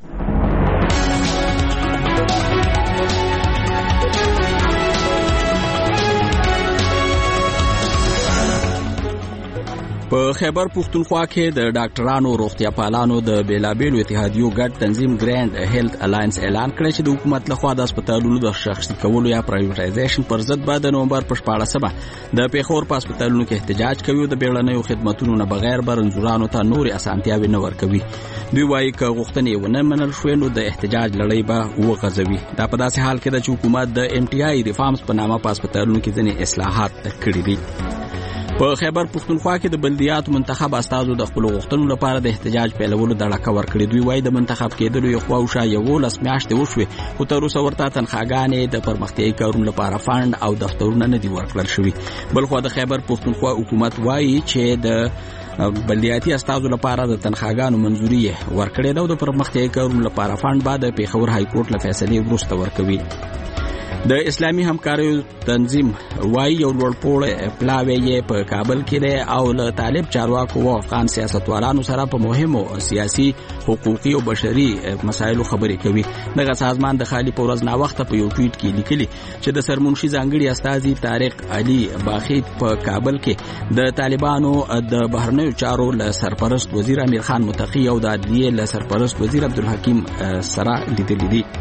په خیبر پختونخوا کې د ډاکټرانو روغتیا پالانو د بیلابیلو اتحادیو ګډ تنظیم ګراند هیلث الاینس اعلان کړی چې د حکومت لخوا د هسپتالونو د شخصي کولو یا پرایویټایزیشن پر ضد به د نومبر په شپاړسمه د پیښور په هسپتالونو کې احتجاج کوي او د بیړنیو خدماتونو نه بغیر به رنځورانو ته نورې اسانتیاوې نه ورکوي. دوی وایي که غوښتنې ونه منل شوې نو د احتجاج لړۍ به وغځوي. دا په داسې حال کې ده چې حکومت د ام ټي آی ریفارمز په نامه په هسپتالونو کې ځینې اصلاحات کړي دي. په خیبر پختونخوا کې د بلدیاتو منتخب استازو د خپل غوښتنو لپاره د احتجاج پیلولو دړکه ورکړې. دوی وایي د منتخب کېدلو یو خواوشا یولس میاشتې وشوې خو تر اوسه ورته تنخواګانې د پرمختیایي کارونو لپاره فنډ او دفترونه نه دي ورکړل شوي. بلخوا د خیبر پختونخوا حکومت وایي چې د بلدیاتي استازو لپاره د تنخواګانو منځوري ورکړې ده او د پرمختیایي کارونو لپاره فنډ به د پیښور های کورټ له فیصلې وروسته ورکوي. د اسلامي همکاریو تنظیم وایي یو لوړپوړی پلاوی یې په کابل کې دی او له طالب چارواکو او افغان سیاستوالانو سره په مهمو سیاسي، حقوقي او بشري مسایلو خبرې کوي. دغه سازمان د خالي په ورځ ناوخته په یو ټویټ کې لیکلي چې د سرمنشي ځانګړي استازي طارق علي باخي په کابل کې د طالبانو د بهرنیو چارو له سرپرست وزیر امیر خان متقي او د عدلیې له سرپرست وزیر عبدالحکیم سره لیدلي دي.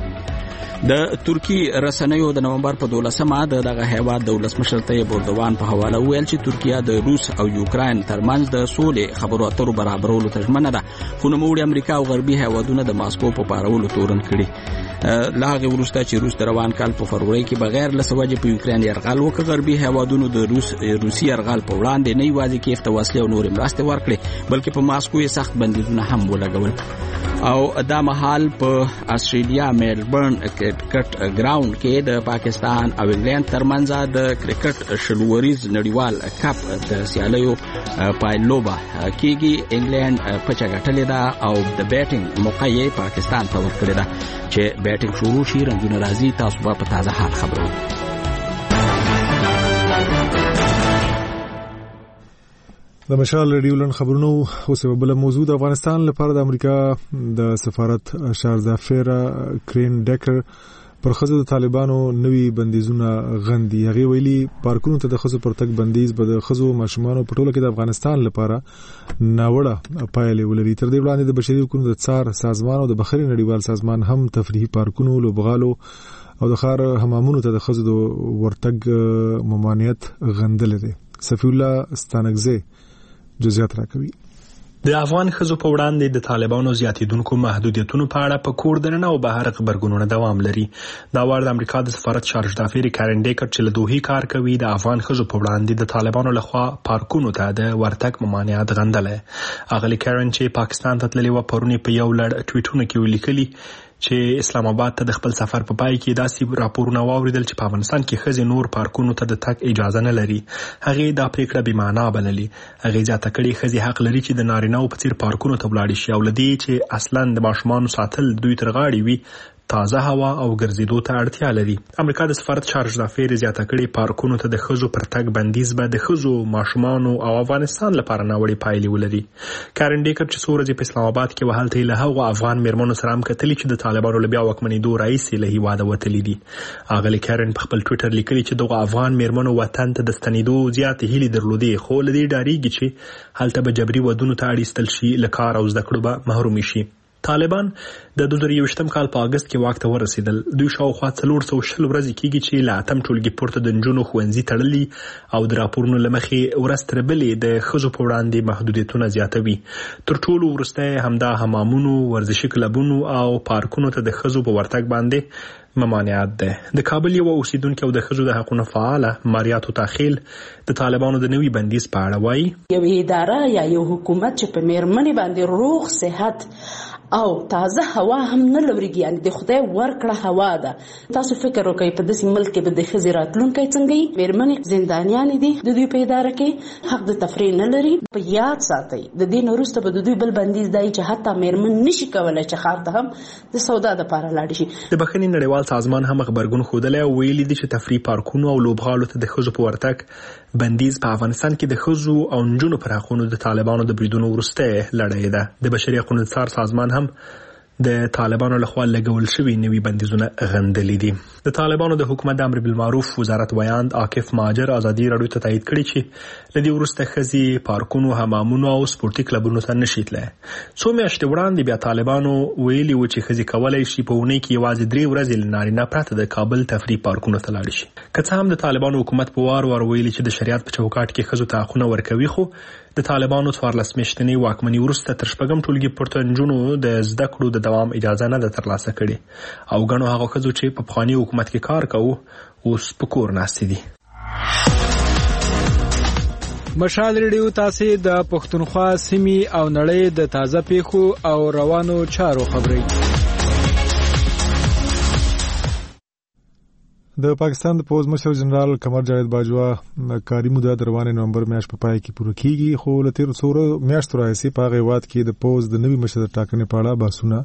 د ترکی رسنیو د نومبر په دولسمه د دغه هیواد د ولسمشر طیب اردوان په حواله ویل چې ترکیه د روس او یوکراین ترمنځ د سولې خبرو اترو برابرولو ته ژمنه ده، خو نوموړي امریکا او غربي هیوادونه د ماسکو په پارولو تورن کړي. له هغې وروسته چې روس د روان کال په فروری کې بغیر له څه وجې په یوکراین یرغل وکړ، غربي هیوادونو د روس روسي یرغل په وړاندې نه یوازې کیف ته وسلې او نورې مرستې ورکړې بلکې په ماسکو یې سخت بندیزونه هم ولګول. او دا مهال په استرالیا میلبرن کرکټ ګراوند کې د پاکستان او انګلند ترمنځ د کرکټ شلوریز نړیوال کپ د سیالیو پایلوبه کېږي. انګلند پچه ګټلې ده او د بیټینګ موقع یې پاکستان ته ورکړې ده. چې بیټینګ شروع شي رنګونه راځي، تاسو به په تازه حال خبرو. د مشال ریډیو لن خبرونو اوس په بل موضوع د افغانستان لپاره د امریکا د سفارت شارزافیرا کرین ډیکر پر خزو د طالبانو نوي بندیزونه غندي. هغه ویلي پارکونو ته د خزو پر تک بندیز به د خزو ماشومان په ټوله کې د افغانستان لپاره ناوړه پایلې ولري. تر دې وړاندې د بشري حقوقو د څار سازمان او د بحري نړیوال سازمان هم تفریحي پارکونو، لوبغالو او د ښار حمامونو ته د خزو د ورتګ ممانعت غندل دي. صفی الله ستانکزی جزئیات راکوي. د افغان ښځو په وړاندې د طالبانو زیاتېدونکو محدودیتونو په اړه په کور دننه او بهر غبرګونونه دوام لري. دا وار د امریکا د سفارت شارج دافیر کارن ډیکر چې له دوحې کار کوي د افغان ښځو په وړاندې د طالبانو لخوا پارکونو ته د ورتګ ممانعت غندلی. اغلی کارن چې پاکستان ته تللی و پرونی په یو لړ ټویټونه کې ولیکلي چې اسلام آباد ته د خپل سفر په پای کې داسې راپورونه واوریدل چې په افغانستان کې ښځې نور پارکونو ته د تګ اجازه نه لري. هغې دا پریکړه بې معنا بللې. هغې زیاته کړې ښځې حق لري چې د نارینه‌و په څیر پارکونو ته ولاړې شي او له دې چې اصلا د ماشومانو ساتل دوی تر غاړې وي تازه هوا او ګرځېدو ته اړتیا لري. امریکا د سفارت شارج دافیر زیاته کړې پارکونو ته د ښځو پر تګ بندیز به د ښځو، ماشومانو او افغانستان لپاره ناوړې پایلې ولري. کارن ډیکر چې څو ورځې په اسلام آباد کې وهلته یې له هغو افغان میرمنو سره هم کتلي چې د طالبانو له بیا واکمنېدو راهیسې له هېواده وتلي دي. اغلې کارن په خپل ټویټر لیکلي چې دغو افغان میرمنو وطن ته د ستنېدو زیاتې هیلې درلودې، خو له دې ډارېږي چې هلته به جبري ودونو ته اړ ایستل شي، له کار او زده کړو به محرومې شي. طالبان د دوه زره یوویشتم کال په اگست کې واک ته ورسېدل. دوی شاوخوا څلور سوه شل ورځې کېږي چې له اتم ټولګي پورته د نجونو ښوونځي تړلي او د راپورونو له مخې ورځ تر بلې د ښځو په وړاندې محدودیتونه زیاتوي. تر ټولو وروسته همدا حمامونو، ورزشي کلبونو او پارکونو ته د ښځو په ورتګ باندې ممانعت ده. د کابل یو اوسیدونکو او د ښځو د حقوقو فعاله ماریا توتاخیل د طالبانو د نوي بندیز په اړه وایي. یو اداره یا یو حکومت چې په میرمنې باندې روغ صحت او تازه هوا هم نه لوريږي، یعنی د خدای ورکړه هوا ده. تاسو فکر وکړئ په داسې ملک کې به د ښځې راتلونکی څنګه وي؟ میرمنې زندانیانې دي، د دوی په اداره کې حق د تفریح نه لري. په یاد ساتئ د دې نه وروسته به د دوی بل بندیز دی چې حتی میرمن نشي کولی چې ښار ته هم د سودا دپاره لاړ شي. د بخښنې نړیوال سازمان هم غبرګون ښودلی او ویلي دي چې تفریح پارکونو او لوبغالو ته د ښځو په ورتګ بندیز په افغانستان کې د ښځو او نجونو پر حقونو د طالبانو د بریدونو وروسته لړۍ ده. د بشري حقوقو څار سازمان هم د طالبانو لخوا لګول شوي نوي بندیزونه غندلي دي. د طالبانو د حکومت د امر بالمعروف وزارت ویاند عاکف مهاجر ازادي راډیو ته تایید کړی چې لدی وروسته ښځې پارکونو، حمامونو او سپورتي کلبونو ته نشي تللی. څو میاشتې وړاندې بیا طالبانو ویلي و چې ښځې کولی شي په اونۍ کې یوازې درې ورځې له نارینه پرته د کابل تفریح پارکونو ته لاړ شي. که څه هم د طالبانو حکومت په وار وار ویلي چې د شریعت په چوکاټ کې ښځو ته حقونه ورکوي، خو د طالبانو څوارلس میاشتنۍ واکمنۍ وروسته تر شپږم ټولګي پورته نجونو د زده کړو د دوام اجازه نه ده ترلاسه کړې او ګڼو هغو ښځو چې په پخواني حکومت کې کار کوو اوس په کور ناستې دي. مشال ریډیو تاسو د پښتونخوا سیمې او نړۍ د تازه پیښو او روانو چارو خبري. د پاکستان د پوز مشر جنرال قمر جاوید باجوا کاری موده د روانې نومبر میاشت په پای کې پوره کیږي، خو له تیر څو میاشتو راځي په هغه وخت کې د پوز د نوي مشر ټاکنې په اړه بحثونه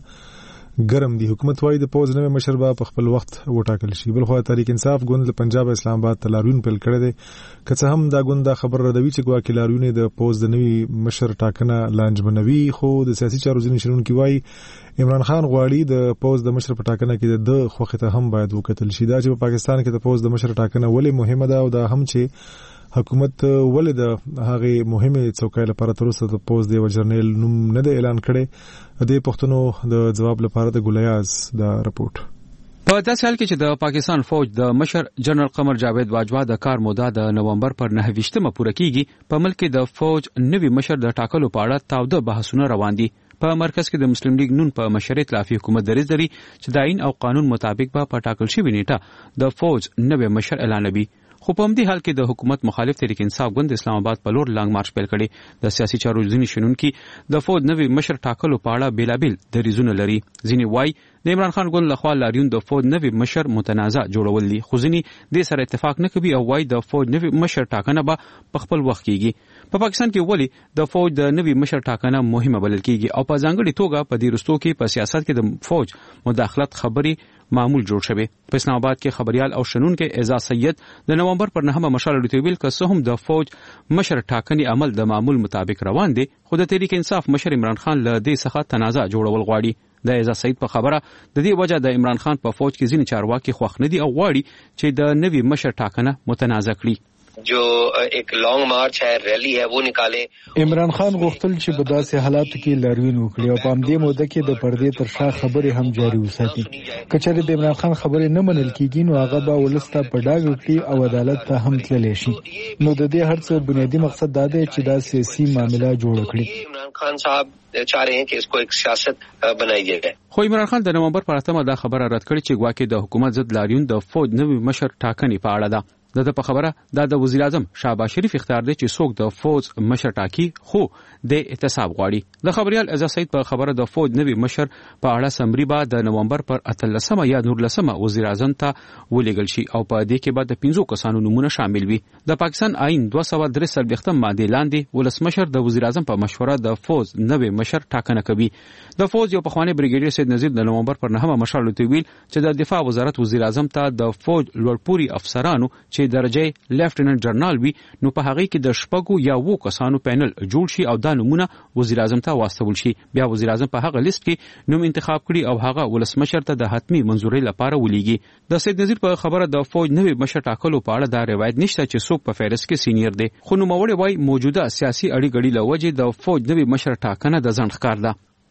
ګرم دي. حکومت وايي د پوز نوی مشر به په خپل وخت وټاکل شي. بل خو تحریک انصاف ګوند له پنجاب اسلام آباد ته لاریون پیل کړی دی. که څه هم دا ګوند دا خبر ردوي چې ګواکې لاریون د پوز د نوی مشر ټاکنه لانجمنوي، خو د سیاسي چارو ځینې شنونکي وايي عمران خان غواړي د پوز د مشر په ټاکنه کې د خوښه ته هم باید وکتل شي. دا چې په پاکستان کې د پوز د مشر ټاکنه ولې مهمه ده او دا هم چې حکومت ولې د هغه مهمه څوکۍ لپاره تر اوسه د پوز د جرنیل نوم نه دی اعلان کړی. د پښتنو د جواب لپاره د ګولیاز دا رپورت. په داسې حال کې چې د پاکستان فوج د مشر جنرال قمر جاوید باجوا د کار موده د نومبر پر نهه ویشتمه پوره کیږي، په ملک کې د فوج نوي مشر د ټاکلو په اړه تاوده بحثونه روان دي. په مرکز کې د مسلم لیگ نون په مشرۍ ائتلافي حکومت دریځ لري چې د آئین او قانون مطابق به په ټاکل شوې نیټه د فوج نوي مشر اعلانوي. خو په همدې حال کې د حکومت مخالف تحریک انصاف ګوند اسلام آباد په لور لانګ مارچ پیل کړي. د سیاسي چارو ځینې شنونکي د فوج نوي مشر ټاکلو په اړه بیلابیل دریځونه لري. ځینې وایي د عمران خان ګوند لخوا لاریون د فوج نوي مشر متنازع جوړول دي، خو ځینې دې سره اتفاق نه کوي او وایي د فوج نوي مشر ټاکنه به په خپل وخت کیږي. په پاکستان کې ولې د فوج د نوي مشر ټاکنه مهمه بلل کیږي او په ځانګړي توګه په دې رستو کې په سیاست کې د فوج مداخلت خبري معمول جوړ شوی. په اسلام آباد کې خبريال او شنونکو اعزاز سید د نومبر پر نهمه مشال لټویل که څه هم د فوج مشر ټاکنې عمل د معمول مطابق روان دي، خو د تحریک انصاف مشر عمران خان له دې څخه تنازع جوړول غواړي. د اعزاز سید په خبره د دې وجه د عمران خان په فوج کې ځینې چارواکي خوښ نه دي او غواړي چې د نوي مشر ټاکنه متنازع کړي. جو ایک لانگ مارچ ہے، ریلی ہے، وہ نکالے. عمران خان غوښتل چې په داسې حالاتو کې لاریون وکړي او په همدې موده کې د پردې تر شا خبرې هم جاري وساتي. که چېرې د عمران خان خبرې نه منل کېږي نو هغه به ولس ته په ډاګ وکړي او عدالت ته هم تللی شي. نو د دې هر څه بنیادي مقصد دا دی چې دا سیاسي معامله جوړ کړي. عمران خان صاحب چاہ رہے ہیں کہ اس کو ایک سیاست بنائی جائے. خو عمران خان د نومبر پر اتمه دا خبره رد کړې چې ګواکې د حکومت ضد لاریون د فوج نوي مشر ټاکنې په اړه ده. د په خبره دا د وزیر اعظم شهباز شریف اختیار دی چې څوک د فوج مشر ټاکی، خو د احتساب غواړي. د خبريال اعزاز سید په خبره د فوج نوي مشر په اړه سمري بعد د نومبر پر اتلسمه یا نورلسمه وزیر اعظم ته ولېږل شي او په دې کې به د پنځو کسانو نومونه شامل وي. د پاکستان آئین دوه سوه درې څلوېښتم ماده لاندې ولسمشر د وزیر اعظم په مشوره د فوج نوي مشر ټاکنه کوي. د فوج یو پخوانی بریګیډیر سید نذیر د نومبر پر نهمه مشال لټویل چې د دفاع وزارت وزیر اعظم ته د فوج لوړپوړي افسرانو چې درجه لیفټیننټ جنرال وي نو په هغه کې د شپږو یا وو کسانو پینل جوړ شي او دا نمونه وزیر اعظم ته واستول شي. بیا وزیر اعظم په هغه لیست کې نوم انتخاب کړي او هغه ولسمشر ته د حتمی منظوري لپاره ولېږي. د سید نذیر په خبره د فوج نوي مشر ټاکلو په اړه دا روایت نشته چې څوک په فهرست کې سینیر دی، خو نوموړی وايي موجوده سیاسي اړیګړې له وجې د فوج نوي مشر ټاکنه د ځنډ ښکار ده.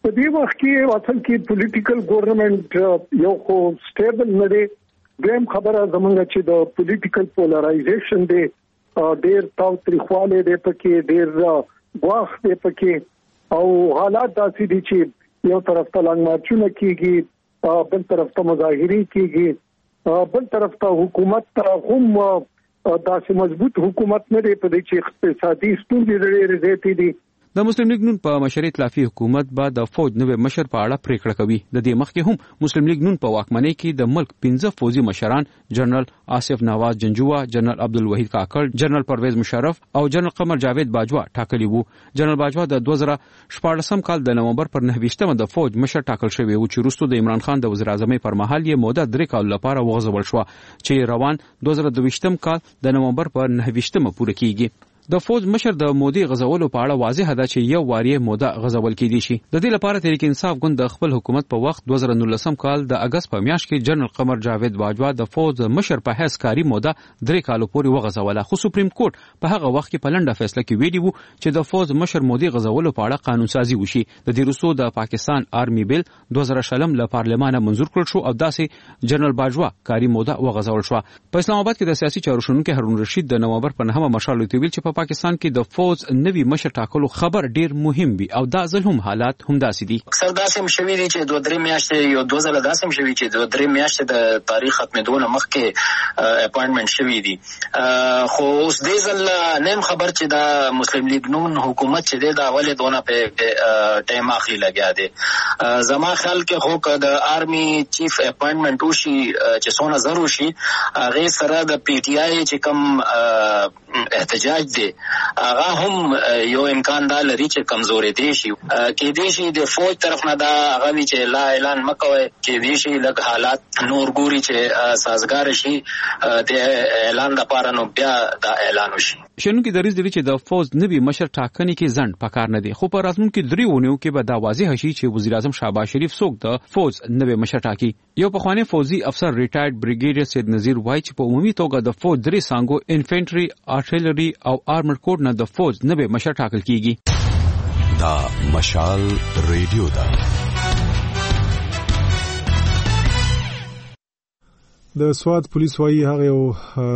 په دې وخت کې اصل کې پولیټیکل ګورنمنت یو خو سټیبل نه دی. دیم خبره زمونږ چې د پولیټیکل پولرایزیشن دی ډیر تاوتریخواله دی پکې ډیر غواخ دی پکې او حالات داسې دي چې یو طرف ته لنګ مارچونه کیږي بل طرف ته مظاهرې کیږي بل طرف ته حکومت ته هم داسې مضبوط حکومت نه دی په دې چې اقتصادي ستونزې ډېرې زیاتې دي. د مسلم لیگ نون په مشرۍ ائتلافي حکومت به د فوج نوې مشر په اړه پریکړه کوي. د دې مخکې هم مسلم لیگ نون په واکمنۍ کې د ملک پنځه فوجي مشران جنرال آصف نواز جنجوعه، جنرال عبدالوحید کاکړ، جنرال پرویز مشرف او جنرال قمر جاوید باجوا ټاکلي وو. جنرال باجوا د دوه زره شپاړسم کال د نومبر پر نهه ویشتمه د فوج مشر ټاکل شوی و چې وروسته د عمران خان د وزیر اعظمۍ پر مهال یې موده درې کال لپاره وغځول شو چې روان دوه زره دوه ویشتم کال د نومبر پر نهه ویشتمه پوره کیږي. د فوج مشر د مودي غزولو په اړه واضح ده چې یو واری موده غزول کېدی شي. د دې لپاره تحریک انصاف ګوند د خپل حکومت په وخت دوه زره نولسم کال د اگست په میاشت کې جنرال قمر جاوید باجوا د فوج مشر په حیث کاری موده درې کالو پورې وغزوله. خو سپریم کورټ په هغه وخت کې په لنډه فیصله کې ویلي وو چې د فوج مشر مودي غزولو په اړه قانون سازي وشي. د دې وروسته د پاکستان آرمي بیل دوه زره شلم له پارلمانه منظور کړل شو او داسې جنرال باجوا کاری موده وغزول شو. په اسلام آباد کې د سیاسي چارو شنونکي هارون رشید د نومبر په نهمه مشال ویل چې په پاکستان کې د فوج نوی مشر ټاکلو خبر ډیر مهم وي او دا ځل هم حالات هم داسې دي. اکثر داسې هم شوي دي چې دوه درې میاشتې یو دوه ځله داسې هم شوي چې دوه درې میاشتې د تاریخ ختمېدو نه مخکې اپاینټمنټ شوي دي. خو اوس دې ځل نیم خبر چې دا مسلم لیگ نون حکومت چې دی دا ولې دونه په ټایم اخلي لګیا دی. زما خیال کې خو که د آرمي چیف اپاینټمنټ وشي چې څونه زر وشي هغې سره د پی ټي آی چې کوم احتجاج دی هغه هم یو امکان دا لري چې کمزورې دي شي. کې دي شي د فوج طرف نه دا هغه وی چې لا اعلان مکوي کې دي شي لږ حالات نور ګوري چې سازگار شي د اعلان لپاره نو بیا دا اعلان وشي. شنونکي دریځ لري چې د فوج نوی مشر ټاکنې کې ځنډ پکار نه دی. خو په راتلونکي درې اونیو کې به دا واضح شي چې وزیر اعظم شهباز شریف څوک د فوج نوی مشر ټاکي. یو پخوانی فوجي افسر ریټایرډ بریګیډیر سید نذیر وایي چې په عمومي توګه د فوج درې څانګو انفینټری، آرټیلري او آرمر کوډ نه د فوج نوی مشر ټاکل کیږي. دا مشال ریډیو دا د سواد پولیس وايي هغه یو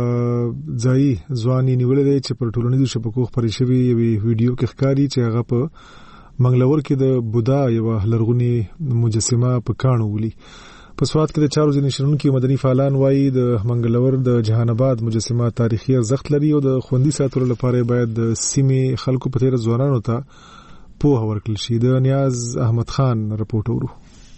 ځای ځواني نیولې دی چې پر ټولنیزو شبکو خبرې شوی یو ویډیو کې ښکاري چې هغه په منګلور کې د بودا یو لرغونی مجسمه په کانو ولي. په سواد کې د چارو ځینې شنونکي مدني فعالان وايي د منګلور د جهان آباد مجسمه تاریخي ارزښت لري او د خوندي ساتلو لپاره باید د سیمې خلکو په تیر ځوانانو ته پوهه ورکړل شي. د نیاز احمد خان رپورټ ورو.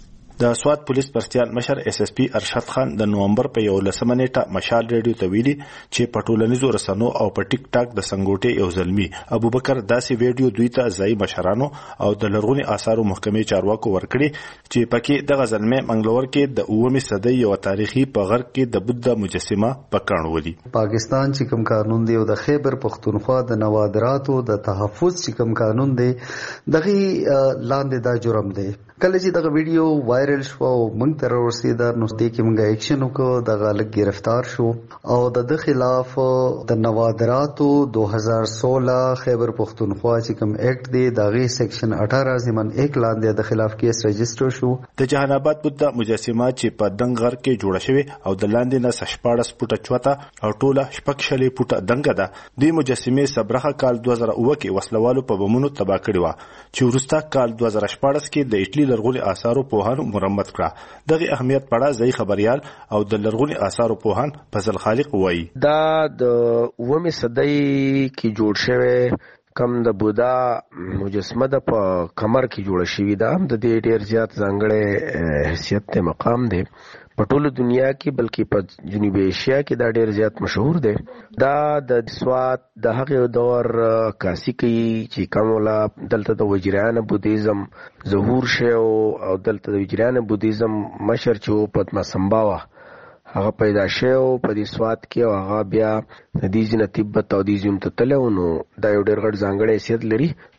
د سواد پولیس پرستیال مشر اس اس پی ارشد خان د نومبر په یو لسمه نیټه مشال ریډیو ته ویلي چې په ټولنیزو رسنیو او په ټیک ټاک د سنګوټي یو زلمی ابوبکر داسې ویډیو دوی ته ځای مشرانو او د لرغونی آثارو محکمې چارواکو ورکړي چې پکې دغه زلمی منګلور کې د اوومې صدۍ یو تاریخي په غرب کې د بودا مجسمه پکړ ولي. پاکستان چې کوم قانون دی او د خیبر پختونخوا د نوادراتو د تحفظ چې کوم قانون دی دغه لاندې دا جرم دی. کله چې دغه ویډیو وایرل شو او موږ تر ورسېده نو دې کې موږ اکشن وکړو، دغه لږ گرفتار شو او د د خلاف د نوادراتو دو هزار سولہ خیبر پختونخوا چې کوم ایکټ دی دغه سیکشن اٹھارہ ضمن ایک لاندې د خلاف کیس رجسٹر شو. د جهان آباد بودا مجسمه چې په دنګ غر کې جوړه شوی او د لاندې نه شپاړس فوټه چوته او ټوله شپږ شلې فوټه دنګه ده. د مجسمه صبرخه کال دوه زره اوه کې وسلوالو په بمونو تباہ کړی و چې ورسته کال دوه زره شپاړس کې د اټلی لرغوني آثارو پوهانو مرمت کړه. دغه اهمیت پړه ځای خبريال او د لرغوني آثارو پوهان فضل خالق وایي دا د اومه صدۍ کې جوړ شوی کم د بودا مجسمه د په کمر کې جوړه شوی دا هم د دې ډیر زیات ځانګړی حیثیت ته مقام دی په ټوله دنیا کې بلکې په جنوبي ایشیا کې دا ډیر زیات مشهور دی. دا د سوات د هغه دور کاسي کې چې کومه دلته د وجریان بودیزم ظهور شو او دلته د وجریان بودیزم مشر چې پدما سمباوا هغه پیدا شو په دې سوات کې او هغه بیا د دې ځنه تبت او دې زم ته تلو نو دا یو ډېر غټ ځانګړی حیثیت لري.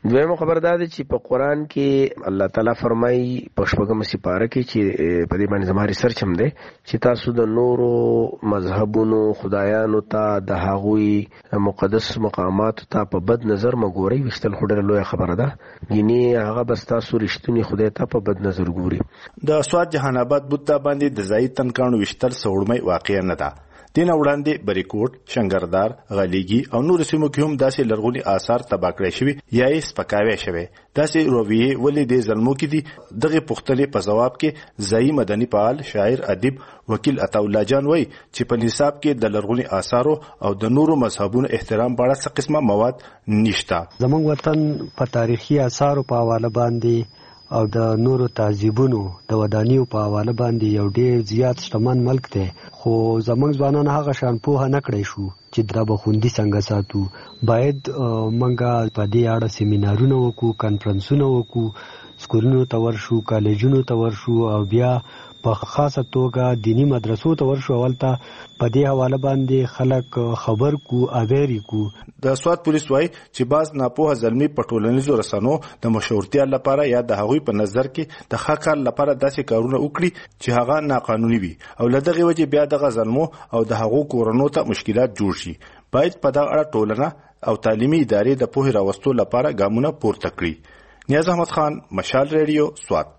دویمه خبر دا ده چې په قران کې الله تعالی فرمایي په شپږم سپاره کې چې په دې باندې زما ریسرچ هم ده چې تاسو د نورو مذهبونو خدایانو ته د هغوی مقدس مقامات ته په بد نظر مګوري وشتل خډره لوی خبره ده یني هغه بس تاسو رښتونی خدای ته په بد نظر ګوري. د سواد جهان آباد بوتا باندې د ځای تنکانو وشتل سوړمې واقع نه ده. دین وړاندې بریکوټ، شنګردار، غلیګي او نور سیمو کې هم داسې لرغوني آثار تباه کړی شوي یا یې سپکاوی شوی. داسې رویه ولې د ظلمو کې دي؟ دغه پوښتنې په جواب کې ځایي مدني فعال، شاعر، ادیب وکیل عطاالله جان وایي چې په نصاب کې د لرغوني آثارو او د نورو مذهبونو احترام په اړه څه قسمه مواد نشته. زموږ وطن په تاریخي آثارو په حواله باندې او د نورو تهذیبونو د ودانیو په حواله باندې یو ډیر زیات شتمن ملک دی، خو زموږ ځوانان هغه شان پوهه نه کړی شو چې دا به خوندي څنګه ساتو. باید منګه په دې اړه سیمینارونه وکړو، کانفرنسونه وکړو، سکولونو ته ورشو، کالجونو ته ورشو او بیا په خاصه توګه دینی مدرسو ته ورشو. اولته په دې حواله باندې خلک خبر کو، اویری کو. د سواد پولیس وایي چې باز ناپوهه زلمی په ټولنیزو رسنیو د مشهورتیا لپاره یا د هغوی په نظر کې د ښه کار لپاره داسې کارونه وکړي چې هغه ناقانوني وي او له دغې وجې بیا دغه ظلمو او د هغو کورنو ته مشکلات جوړ شي. باید په دغه اړه ټولنه او تعلیمي ادارې د پوهې راوستو لپاره ګامونه پورته کړي. نیاز احمد خان، مشال ریډیو، سواد.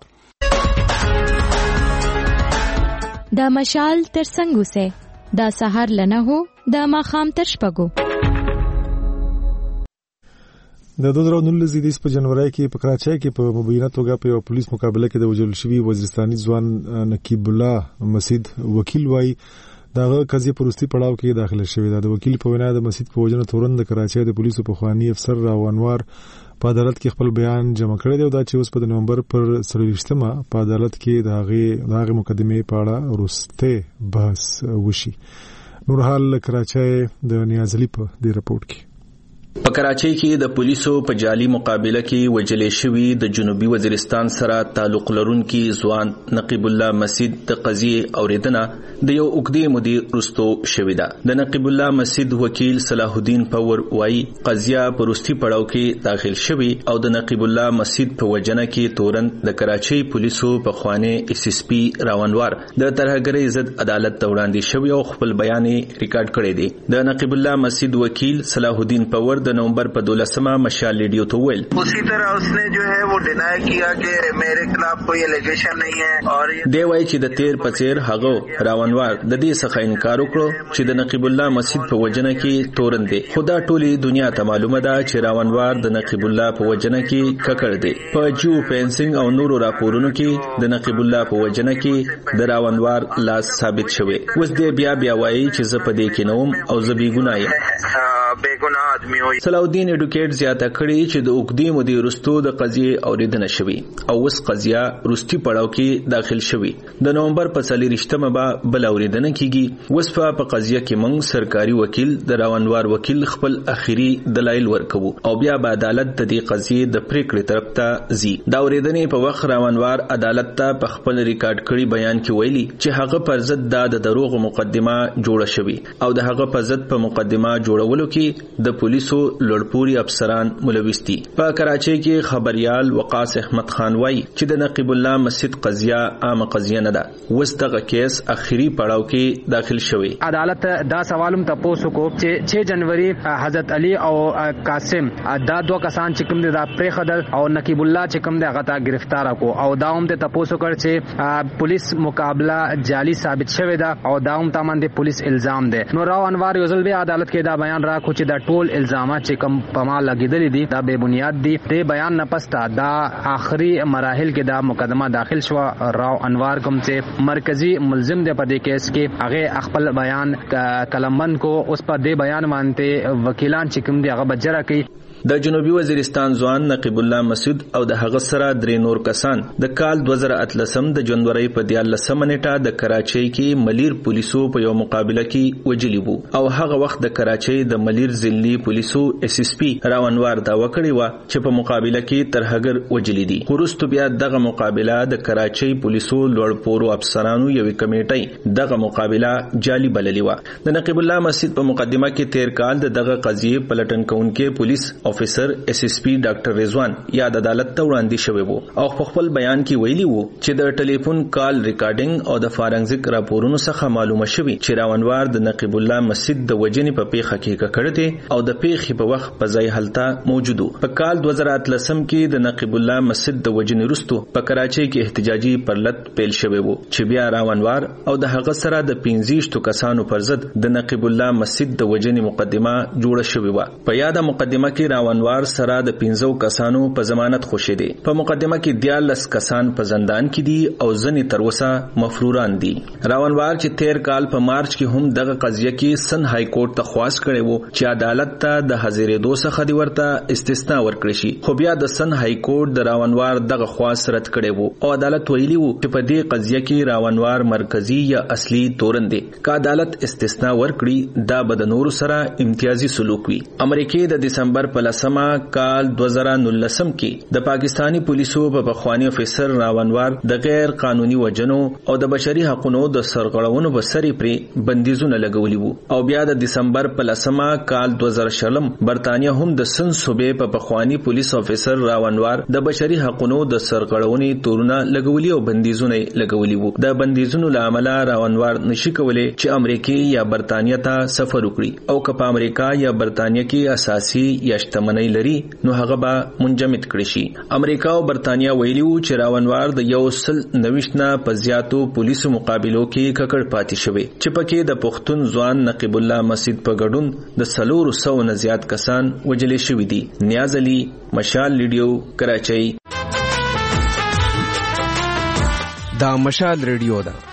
دا مشال تر څنګه سه دا سحر لنه هو دا ماخام تر شپګو. د دوه زره نولس د په جنوري کې په کراچۍ کې په مبینه توګه په پولیس مقابله کې د وژل شوی وزیرستاني ځوان نقیب الله مسجد وکیل وای دغه قضیه پروستي پړاو کې داخله شوې ده. د وکیل په وینا د مسجد په وجنه تورن د کراچۍ د پولیسو په خواني افسر راو انوار په عدالت کې خپل بیان جمع کړی دی او دا چې اوس په نومبر پر څلوېښتمه په عدالت کې د هغې د هغې مقدمې په اړه وروستی بحث وشي. نور حال کراچۍ د نیاز علي په دې رپورټ کې. په کراچۍ کې د پولیسو په جعلي مقابله کې وجلې شوی د جنوبي وزیرستان سره تعلق لرونکي ځوان نقیب الله مسجد د قضیې اوریدنه د یو اوږدې مودې وروسته شوې ده. د نقیب الله مسجد وکیل صلاح الدین پور وایي قضیه په وروستي پړاو کې داخل شوی او د نقیب الله مسجد په وجنه کې تورن د کراچۍ پولیسو په خوانه اس اس پی راونوار د ترهګرۍ ضد عدالت ته وړاندې شوی او خپل بیان ریکارډ کړی دی. د نقیب الله مسجد وکیل صلاح الدین پور د نومبر په دولسمه مشال ریډیو ته ویل اسی طرح اس نے جو ہے وہ ڈینائی کیا کہ میرے خلاف کوئی الیگیشن نہیں ہے اور دی وایي چې د تیر پچیر هغه راونوار د دې څخه انکار وکړو چې د نقیب الله مسجد په وجنه کې تورن دی. خدا ټولي دنیا ته معلومه ده چې راونوار د نقیب الله په وجنه کې ککړ دی. په جیو فینسینګ او نورو راپورونو کې د نقیب الله په وجنه کې د راونوار لاس ثابت شوی. اوس دی بیا بیا وایي چې زه په دې کې نوم او زه بې ګناه یم. بېګناه آدمی وي. صلاح الدین اډوکیټ زیاته کړي چې د اوږدې مودې وروسته د قضیې اوریدنه شوې او اوس قضیه وروستي پړاو کې داخل شوې. د نومبر په څلوېښتمه به بل اوریدنه کیږي. اوس په قضیه کې موږ سرکاري وکیل د راونوار وکیل خپل اخیری دلایل ورکوو او بیا به عدالت د دې قضیې د پریکړې طرف ته ځي. دا اوریدنې په وخت راونوار عدالت ته په خپل ریکارډ کړي بیان کې ویلي چې هغه پر ضد د دروغ مقدمه جوړه شوې او د هغه په ضد په مقدمه جوړولو کې د پولیسو لوړپوړي افسران ملوث دي. په کراچۍ کې خبريال وقاص احمد خان وایي چې د نقیب الله مسجد قضیه عام قضیه نه ده. اوس دغه کیس اخیری پړاو کې داخل شوی. عدالت دا سوالم تاسو کو چې چھ جنوري حضرت علي او قاسم دا دوه کسان چې کوم د پریخدل او نقیب الله چې کوم د غتا گرفتار کو او دا هم ته تاسو کړ چې پولیس مقابله جعلی ثابت شوی دا او دا هم تمن د پولیس الزام ده. نو راو انوار یوزل به عدالت کې دا بیان را کو چې دا ټول الزامات چې کوم په ما لګیدل دي دا بے بنیاد دي. دې بیان نه پستا دا آخري مراحل کې دا مقدمه داخل شو. راو انوار کوم چې مرکزی ملزم دی په دې کیس کې هغه خپل بیان کلمبند کو اوس په دې بیان باندې وکیلان چې کوم دی هغه بجره کوي. د جنوبي وزیرستان ځوان نقیب الله مسعود او د هغه سره درې نور کسان د کال دوه زره اتلسم د جنوري په دیارلسمه نیټه د کراچۍ کې ملیر پولیسو په یو مقابله کې وجلی وو او هغه وخت د کراچۍ د ملیر ضلعي پولیسو اس اس پی راونوار دا وکړی و چې په مقابله کې ترهګر وجلی دي. ورستو بیا دغه مقابله د کراچۍ پولیسو لوړپوړو افسرانو یوې کمیټې دغه مقابله جعلی بللی و. د نقیب الله مسجد په مقدمه کې تیر کال د دغه قضیه پلټن کونکي پولیس افیسر اس اس پی ډاکټر رضوان یاد عدالت ته وړاندې شوی وو او په خپل بیان کې ویلي وو چې د ټلیفون کال ریکارډینګ او د فارنزیک راپورونو څخه معلومه شوی چې راونوار د نقیب الله مسجد د وجنې په پیښه کې ککړ دي او د پیښې په وخت په ځای هلته موجودو. په کال دوه زره اتلسم کې د نقیب الله مسجد د وجنې وروسته په کراچۍ کې احتجاجي پرلط پیل شوی وو چې بیا راونوار او د هغه سره د پنځه کسانو پر ضد د نقیب الله مسجد د وجنې مقدمه جوړه شوې و. په یاده مقدمه کې راونوار سره د پنځه کسانو په ضمانت خوشی دي. په مقدمه کې دیارلس کسان په زندان کې دي او ځنې تر اوسه مفروران دي. راونوار چې تیر کال په مارچ کې هم دغه قضیه کې سن های کورټ ته خواست کړي وو چې عدالت ته د حاضرېدو څخه دی ورته استثناء ورکړي شي، خو بیا د سن های کورټ د راونوار دغه خواست رد کړي وو او عدالت ویلي وو چې په دې قضیه کې راونوار مرکزی یا اصلي تورن دی. که عدالت استثناء ورکړي دا به د نورو سره امتیازي سلوک وي. امریکای د دسمبر په لسمه کال دوه زره نولسم کې د پاکستانی پولیسو په بخوانی افیسر راونوار د غیر قانوني وجنو او د بشري حقوقو د سرغړونو بسري پرې بندیزونه لګولي وو او بیا د دسمبر په لسمه کال دوه زره شلم برتانیا هم د سن صوبې په بخوانی پولیس افیسر راونوار د بشري حقوقو د سرغړونې تورونه لګولي او بندیزونه لګولي وو. د بندیزونو لامل راونوار نشي کولای چې امریکای یا برتانیا ته سفر وکړي او که په امریکا یا برتانیا کې اساسي یا شتمنۍ لري نو هغه به منجمد کړي شي. امریکا او برتانیا ویلي وو چې راونوار د یو سل نوښتنه په زیاتو پولیسو مقابلو کې ککړ پاتې شوی چې پکې د پښتون ځوان نقیب الله مسجد په ګډون د سلور سو نه زیات کسان وجلې شوی دي. نیاز علي، مشال ریډیو، کراچۍ. دا مشال ریډیو ده.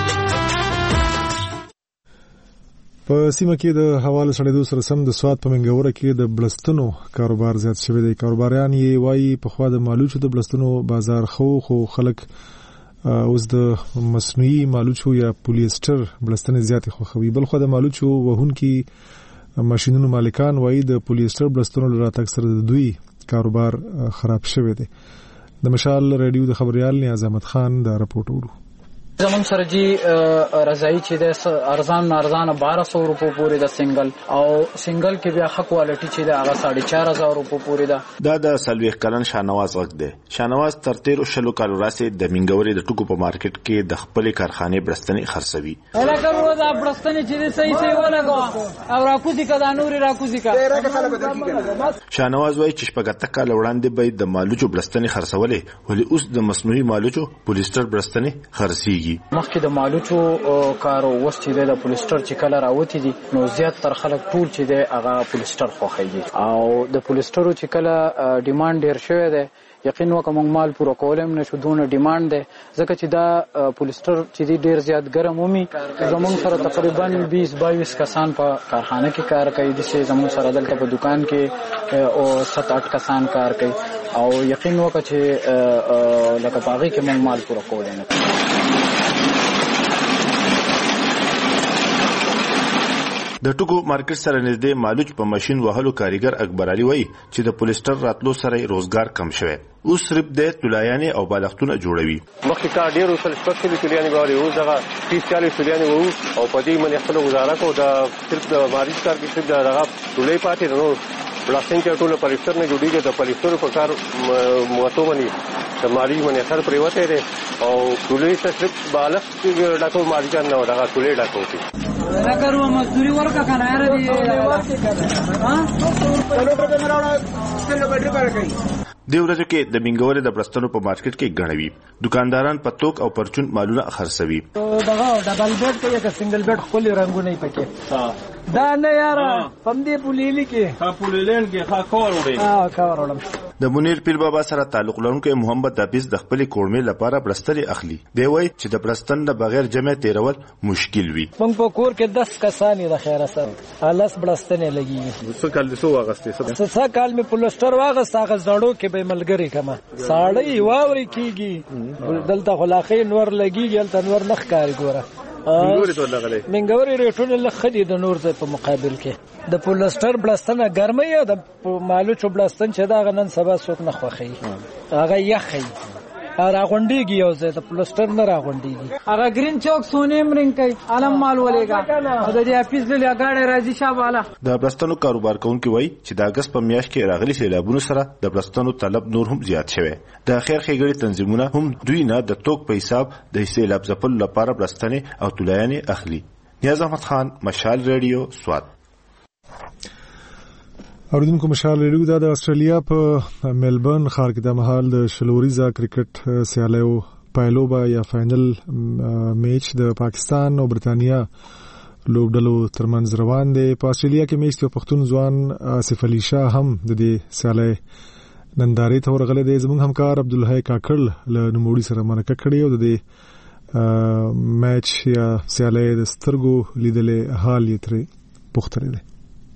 په سیمه کې د حواله سړېدو سره سم د سواد په منګوره کې د بلستنو کاروبار زیات شوی دی. کاروباریان یې وایي په خوا د مالوچو د بلستنو بازار خو خو خلک اوس د مصنوعي مالوچو یا پولیستر بلستنې زیات خوښوي. بل خو د مالوچو وهونکي ماشینونو مالکان وایي د پولیستر بلستنو لراتګ سره د دوی کاروبار خراب شوی دی. د مشال ریډیو د خبريال نیاز احمد خان دا راپورټ ورو. زمون سره جی رضای چې د ارزان ارزان بارہ سو روپو پورې د سنگل او سنگل کې بیا حق کوالټي چې د هغه ساڑھے چار هزار روپو پورې ده. دا د سلويخ کلن شانواز وخت دی. شانواز تر تیر شلو کالو راسه د منګوري د ټکو په مارکیټ کې د خپل کارخانه برستنې خرڅوي. الکه روزه برستنې چې صحیح صحیح ولګو او راکوزي کدا نوري راکوزي کا. شانواز وایي چې شپږ کال وړاندې به د مالوچو برستنې خرڅولې ولې اوس د مصنوعي مالوچو پولیستر برستنې خرڅيږي. مخکې د مالوچو کار وست دی د پولیستر چې کله راوتی دي نو زیات تر خلک ټول چې دی هغه پولیستر خوښوي او د پولیسترو چې کله ډیماند ډیر شوی دی یقین وکړم موږ مال پوره کولم نشو دونه ډیماند دی ځکه چې دا پولیستر چې دی ډیر زیات ګرم ومي. زموږ سره تقریبا بیس بایوس کسان په کارخانه کې کار کوي د سه زموږ سره دلته په دکان کې او سات اټ کسان کار کوي او یقین وکړه چې لکه باغی کې موږ مال پوره کولم. د ټکو مارکیټ سره نږدې مالوچ په ماشين وهلو کاریګر اکبر علي وایي چې د پولیستر راتلو سره روزګار کم شوی. اوس صرف د تولایانې او بالښتونه جوړوي. مخکې کار ډېر وسل شپږ تولایانې غواړي اوس دغه تیس چالیس تولایانې وو او په دې باندې خپل گزاره کو دا صرف د ماریج کار کې صرف دغه تولای پاتې نو بلاستین کې ټول پولیستر نه جوړیږي. د پولیستر په کار موته باندې د ماریج باندې اثر پریوته دی او تولای صرف بالښت ډاکو ماریج نه دغه تولای ډاکو دي. راګرو مزدوري ورکا کنه یاره دی ها چلو په مراوړه څنګه بیٹری کار کوي. د ورځې کې د منګوري د برستنو په مارکیټ کې غړوي. دکانداران په توک او پرچون مالونه خرڅوي. دغه ډبل بیډ کې یا سنگل بیډ خپل رنگونه پکې دا نه یاره پم دې پولیلی کې ها پولیلین کې ها کور وړي ها کور وړم. د منیر پیر بابا سره تعلق لرونکو محمد حافظ د خپل کورمې لپاره برستري اخلي. دی وایي چې د برستن د بغیر جمع تیرول مشکل وي. موږ په کور کې دس کسان د خیره سره الاس برستنې لګي. څه کال دې سو واغستې څه کال می پلستر واغست هغه زړو کې به ملګری کما ساړی واوري کیږي دلته خلاخې نور لګيږي دلته نور نخ کاری ګوره. منګوري ته لغلې منګوري ریټونه لخدي د نور ځای په مقابل کې د پولستر بلستنه ګرمه یا د مالوچو بلستن چې دا غنن سبا څوک نه خوخي هغه یخي راغونډيږي یو ځای ته پلستر نه راغونډيږي هغه گرین چوک سونیم رنګ کوي علم مال ولېګا او د دې اپیز له لګاړې راځي شاباله د بلستانو کاروبار کوونکي وایي چې د اگست په میاشت کې راغلي سیلابونو سره د بلستانو طلب نور هم زیات شوی د خیر ښېګړې تنظیمونه هم دوی نه د توک په حساب د سیلاب ځپلو لپاره بلستانې او طلایانې اخلي. نیاز احمد خان، مشال ریډیو، سوات. اوریدونکو مشال ریډیو دا د استرالیا په ملبورن ښار کې د مهال د شلوریزا کرکټ سیالیو پایلوبا یا فائنل میچ د پاکستان او برتانیا لوبډلو ترمنځ روان دی. په استرالیا کې میچ ته پښتون ځوان آصف علي شاه هم د دې سیالۍ نندارې ته ورغلی دی. زموږ همکار عبدالحی کاکړ له نوموړي سره مرکه کړې او د دې میچ یا سیالۍ د سترګو لیدلې حال یې ترې پوښتلی دی.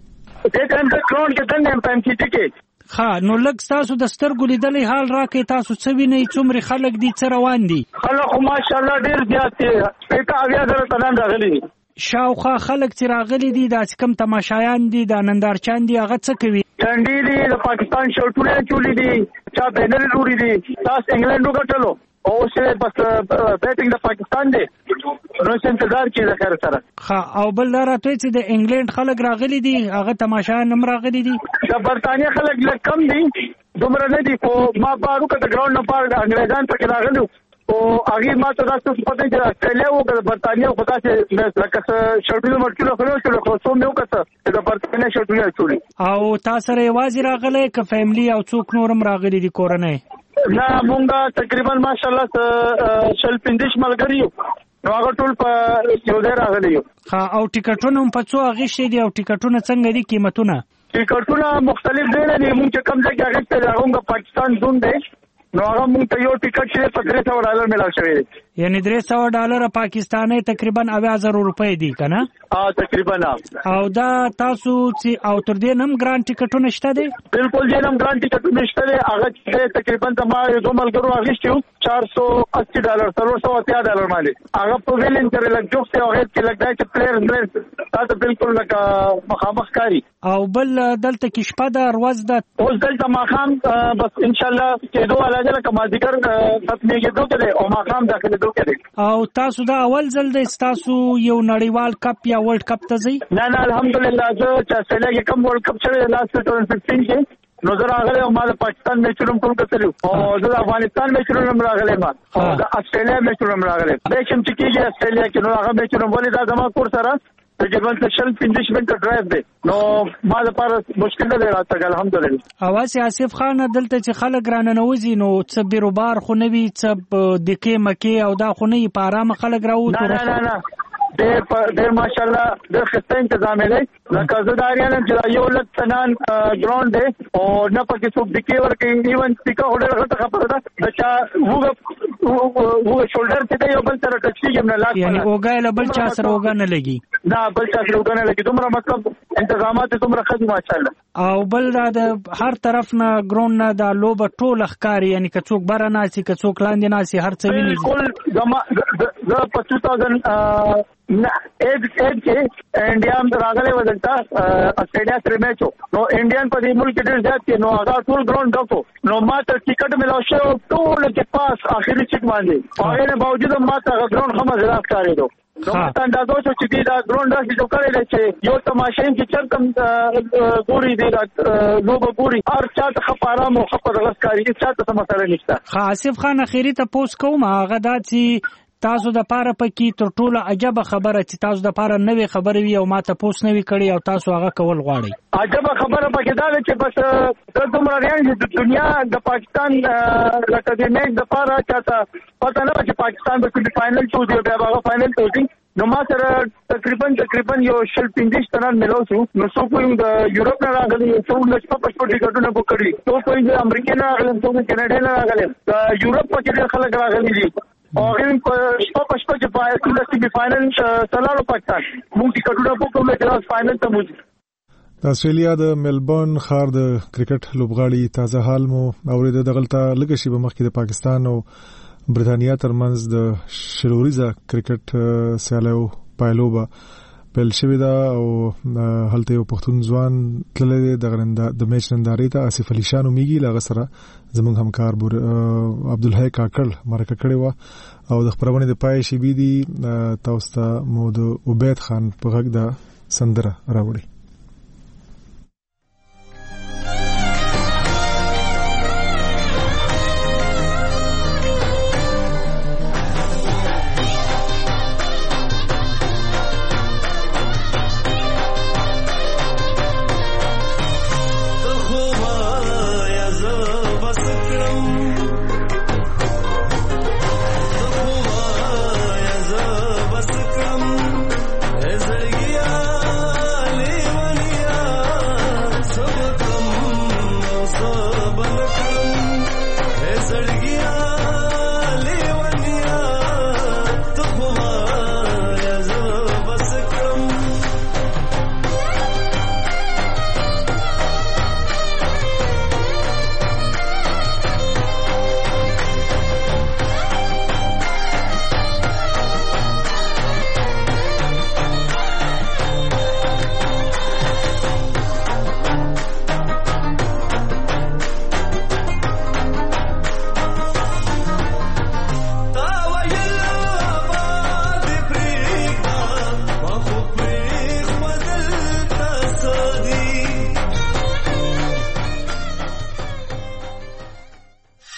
دې ټایم ته ګراوند کې څنګه ټایم کې ټیکټ ښه نو لږ تاسو د سترګو لیدلې حال راکې تاسو څه وینئ څومره خلک دي څه روان دي؟ خلک خو ماشاءالله ډېر زیات دي شپېته اویا زره تنان راغلي دي. شاوخوا خلک چې راغلي دي دا چې کوم تماشایان دي دا نندارچیان دي هغه څه کوي؟ ډنډې دي د پاکستان شرټونه چولې دي چا بینر جوړې دي تاسو انګلینډ وګټلو او اوس بس بیټینګ د پاکستان دی نو انتظار کې د خیر سره. ښه او بل دا راته چې د انګلینډ خلک راغلي دي هغه تماشایان هم راغلي دي؟ د برتانیا خلک لږ کم دي دومره نه دي خو ما بارو که د ګراوند نه پار انګریزان پکې راغلي او هغې ما ته دا څه پته چې استرالیا و که د برتانیا خو داسې لکه څه شرټونه مرچونه خو نه وچولو خو څو مې وکړه چې د برتانیا شرټونه اچولي. او تا سره یوازې راغلی که فیملي او څوک نور هم راغلي دي کورنۍ؟ نه مونږ تقریبا ماشاءالله شل پنځه ملګري یو نو هغه ټول په یو ځای راغلي یو. ښه او ټیکټونه هم په څو اخیستي دي او ټیکټونه څنګه دي قیمتونه؟ ټیکټونه مختلف ځای نه دي مونږ چې کوم ځای کې اخیستی دی هغه پاکستان زون دی نو هغه مونږ ته یو ټیکټ چې په درې سوه ډالر میلاو شوی دی. یعنی درې سوه ډالره پاکستاني تقریبا اویا زره روپۍ دي که نه؟ تقریبا. او دا تاسو چې او تر دې هم ګران ټیکټونه شته دي؟ بالکل دې هم ګران ټیکټونه شته دي هغه چې تقریبا زما یو دوه ملګرو اخیستي وو چار سو اسی ډالر څلور سوه اتیا ډالر باندې هغه په ویلین سره لږ جوخت او هېڅ کې لږ دی چې پلیئر پلیئر تا ته بالکل لکه مخامخ کاري. او بل دلته کې شپه ده ورځ ده؟ اوس دلته ماښام بس انشاءالله کېدو والا دی لکه مازدیګر ختمېږېدو کې دی او ماښام داخلېدو کې دی. او تاسو دا اول ځل دی ستاسو یو نړیوال کپ یا ورلډ کپ ته ځئ؟ نه نه الحمدلله زه چې استرالیا کې کوم ورلډ کپ شوی دی لاست ټو تھاؤزنڈ ففٹین کې نو زه راغلی او ما د پاکستان میچونه هم ټول کتلي او زه د افغانستان میچونه هم راغلی ما او د استرالیا میچونه هم راغلی میچ هم چې کېږي استرالیا کې نو هغه میچونه ولې دا زما کور سره تقریبا شل پنځه منټه ډرایو دی نو ما لپاره مشکل نه دی راته الحمدلله. اوس آصف خان دلته چې خلک راننوځي نو څه بیروبار خو نه وي څه دکې مکې او دا خو نه وي په ارامه خلک راوځي؟ نه نه نه ډېر ډېر ماشاءالله ډېر ښایسته انتظام دی لکه زه دا اریان یم چې یو لږ تنان ګراوند دی او نه پکې څوک دکې ورکوي ایون سپیکر خو ډېره غټه خبره ده د چا وږه شولډر چې دی یو بل سره ټچ کېږي نه لاس یعنې اوږه یې له بل چا سره اوږه نه لګي؟ نه بل چا سره اوږه نه لګي دومره مطلب انتظامات یې دومره ښه دي ماشاءالله. او بل دا د هر طرف نه ګراوند نه دا لوبه ټوله ښکاري یعنې که څوک بره ناستي که څوک لاندې ناستي هر څه ویني؟ بالکل زما زه په ټو تھاؤزنڈ نه ایج ایج کې انډیا راغلی و دلته استرالیا سره میچ نو انډیان په دې ملک ډېر زیات دي نو هغه ټول ګراوند ډک و نو ما ته ټیکټ میلاو شوی ټول کې پاس آخري سیټ باندې هغې نه باوجود ما ته هغه ګراوند ښه مزېدار ښکارېدو نو ما ته اندازه وشو چې دې دا ګراوند داسې جوړ کړی دی چې یو تماشین چې چرته ګوري دی دا لوبه ګوري هر چا ته ښه په ارام او ښه په دغه ښکاري هېڅ چا ته څه مسله نشته. ښه آصف خان اخري تپوس کوم هغه دا چې تاسو د پاره پکې تر ټولو عجبه خبره چې تاسو د پاره نوې خبره وي او ما تاسو نوې کړی او تاسو هغه کول غواړئ؟ عجبه خبره پکې دا ده چې بس د دومره ریان چې د دنیا د پاکستان لکه د میچ د پاره چاته پته نه چې پاکستان به کله فائنل ته وځي بیا هغه فائنل ته وځي نو ما سره تقریبا تقریبا یو شل پنځه تنان ملو شو نو څو کوم د یورپ نه راغلي څو لږ په پښتو ټیکټونه بوک کړي څو کوم د امریکا نه راغلي څو د کینیډا نه راغلي د یورپ په کې خلک راغلي دي او هغوی په شپه په شپه چې په سیمي فاینل سلاړو پاکستان موږ ټیکټونه بوک کړو چې فاینل ته وځي. د استرالیا د ملبورن ښار د کرکټ لوبغاړي تازه حال مو اورېده. دغلته لږه شیبه مخکې د پاکستان او برتانیا ترمنځ د شلوریزه کرکټ سیالیو پایلوبه پیل شوې ده او هلته یو پښتون ځوان تللی دی د د میچ نندارې ته آصف علي شاه نومیږي له هغه سره زموږ همکار عبدالحی کاکړ مرکه کړې وه او د خپرونې د پای شیبې دي تاسو ته مو د عبید خان په غږ د سندره راوړي.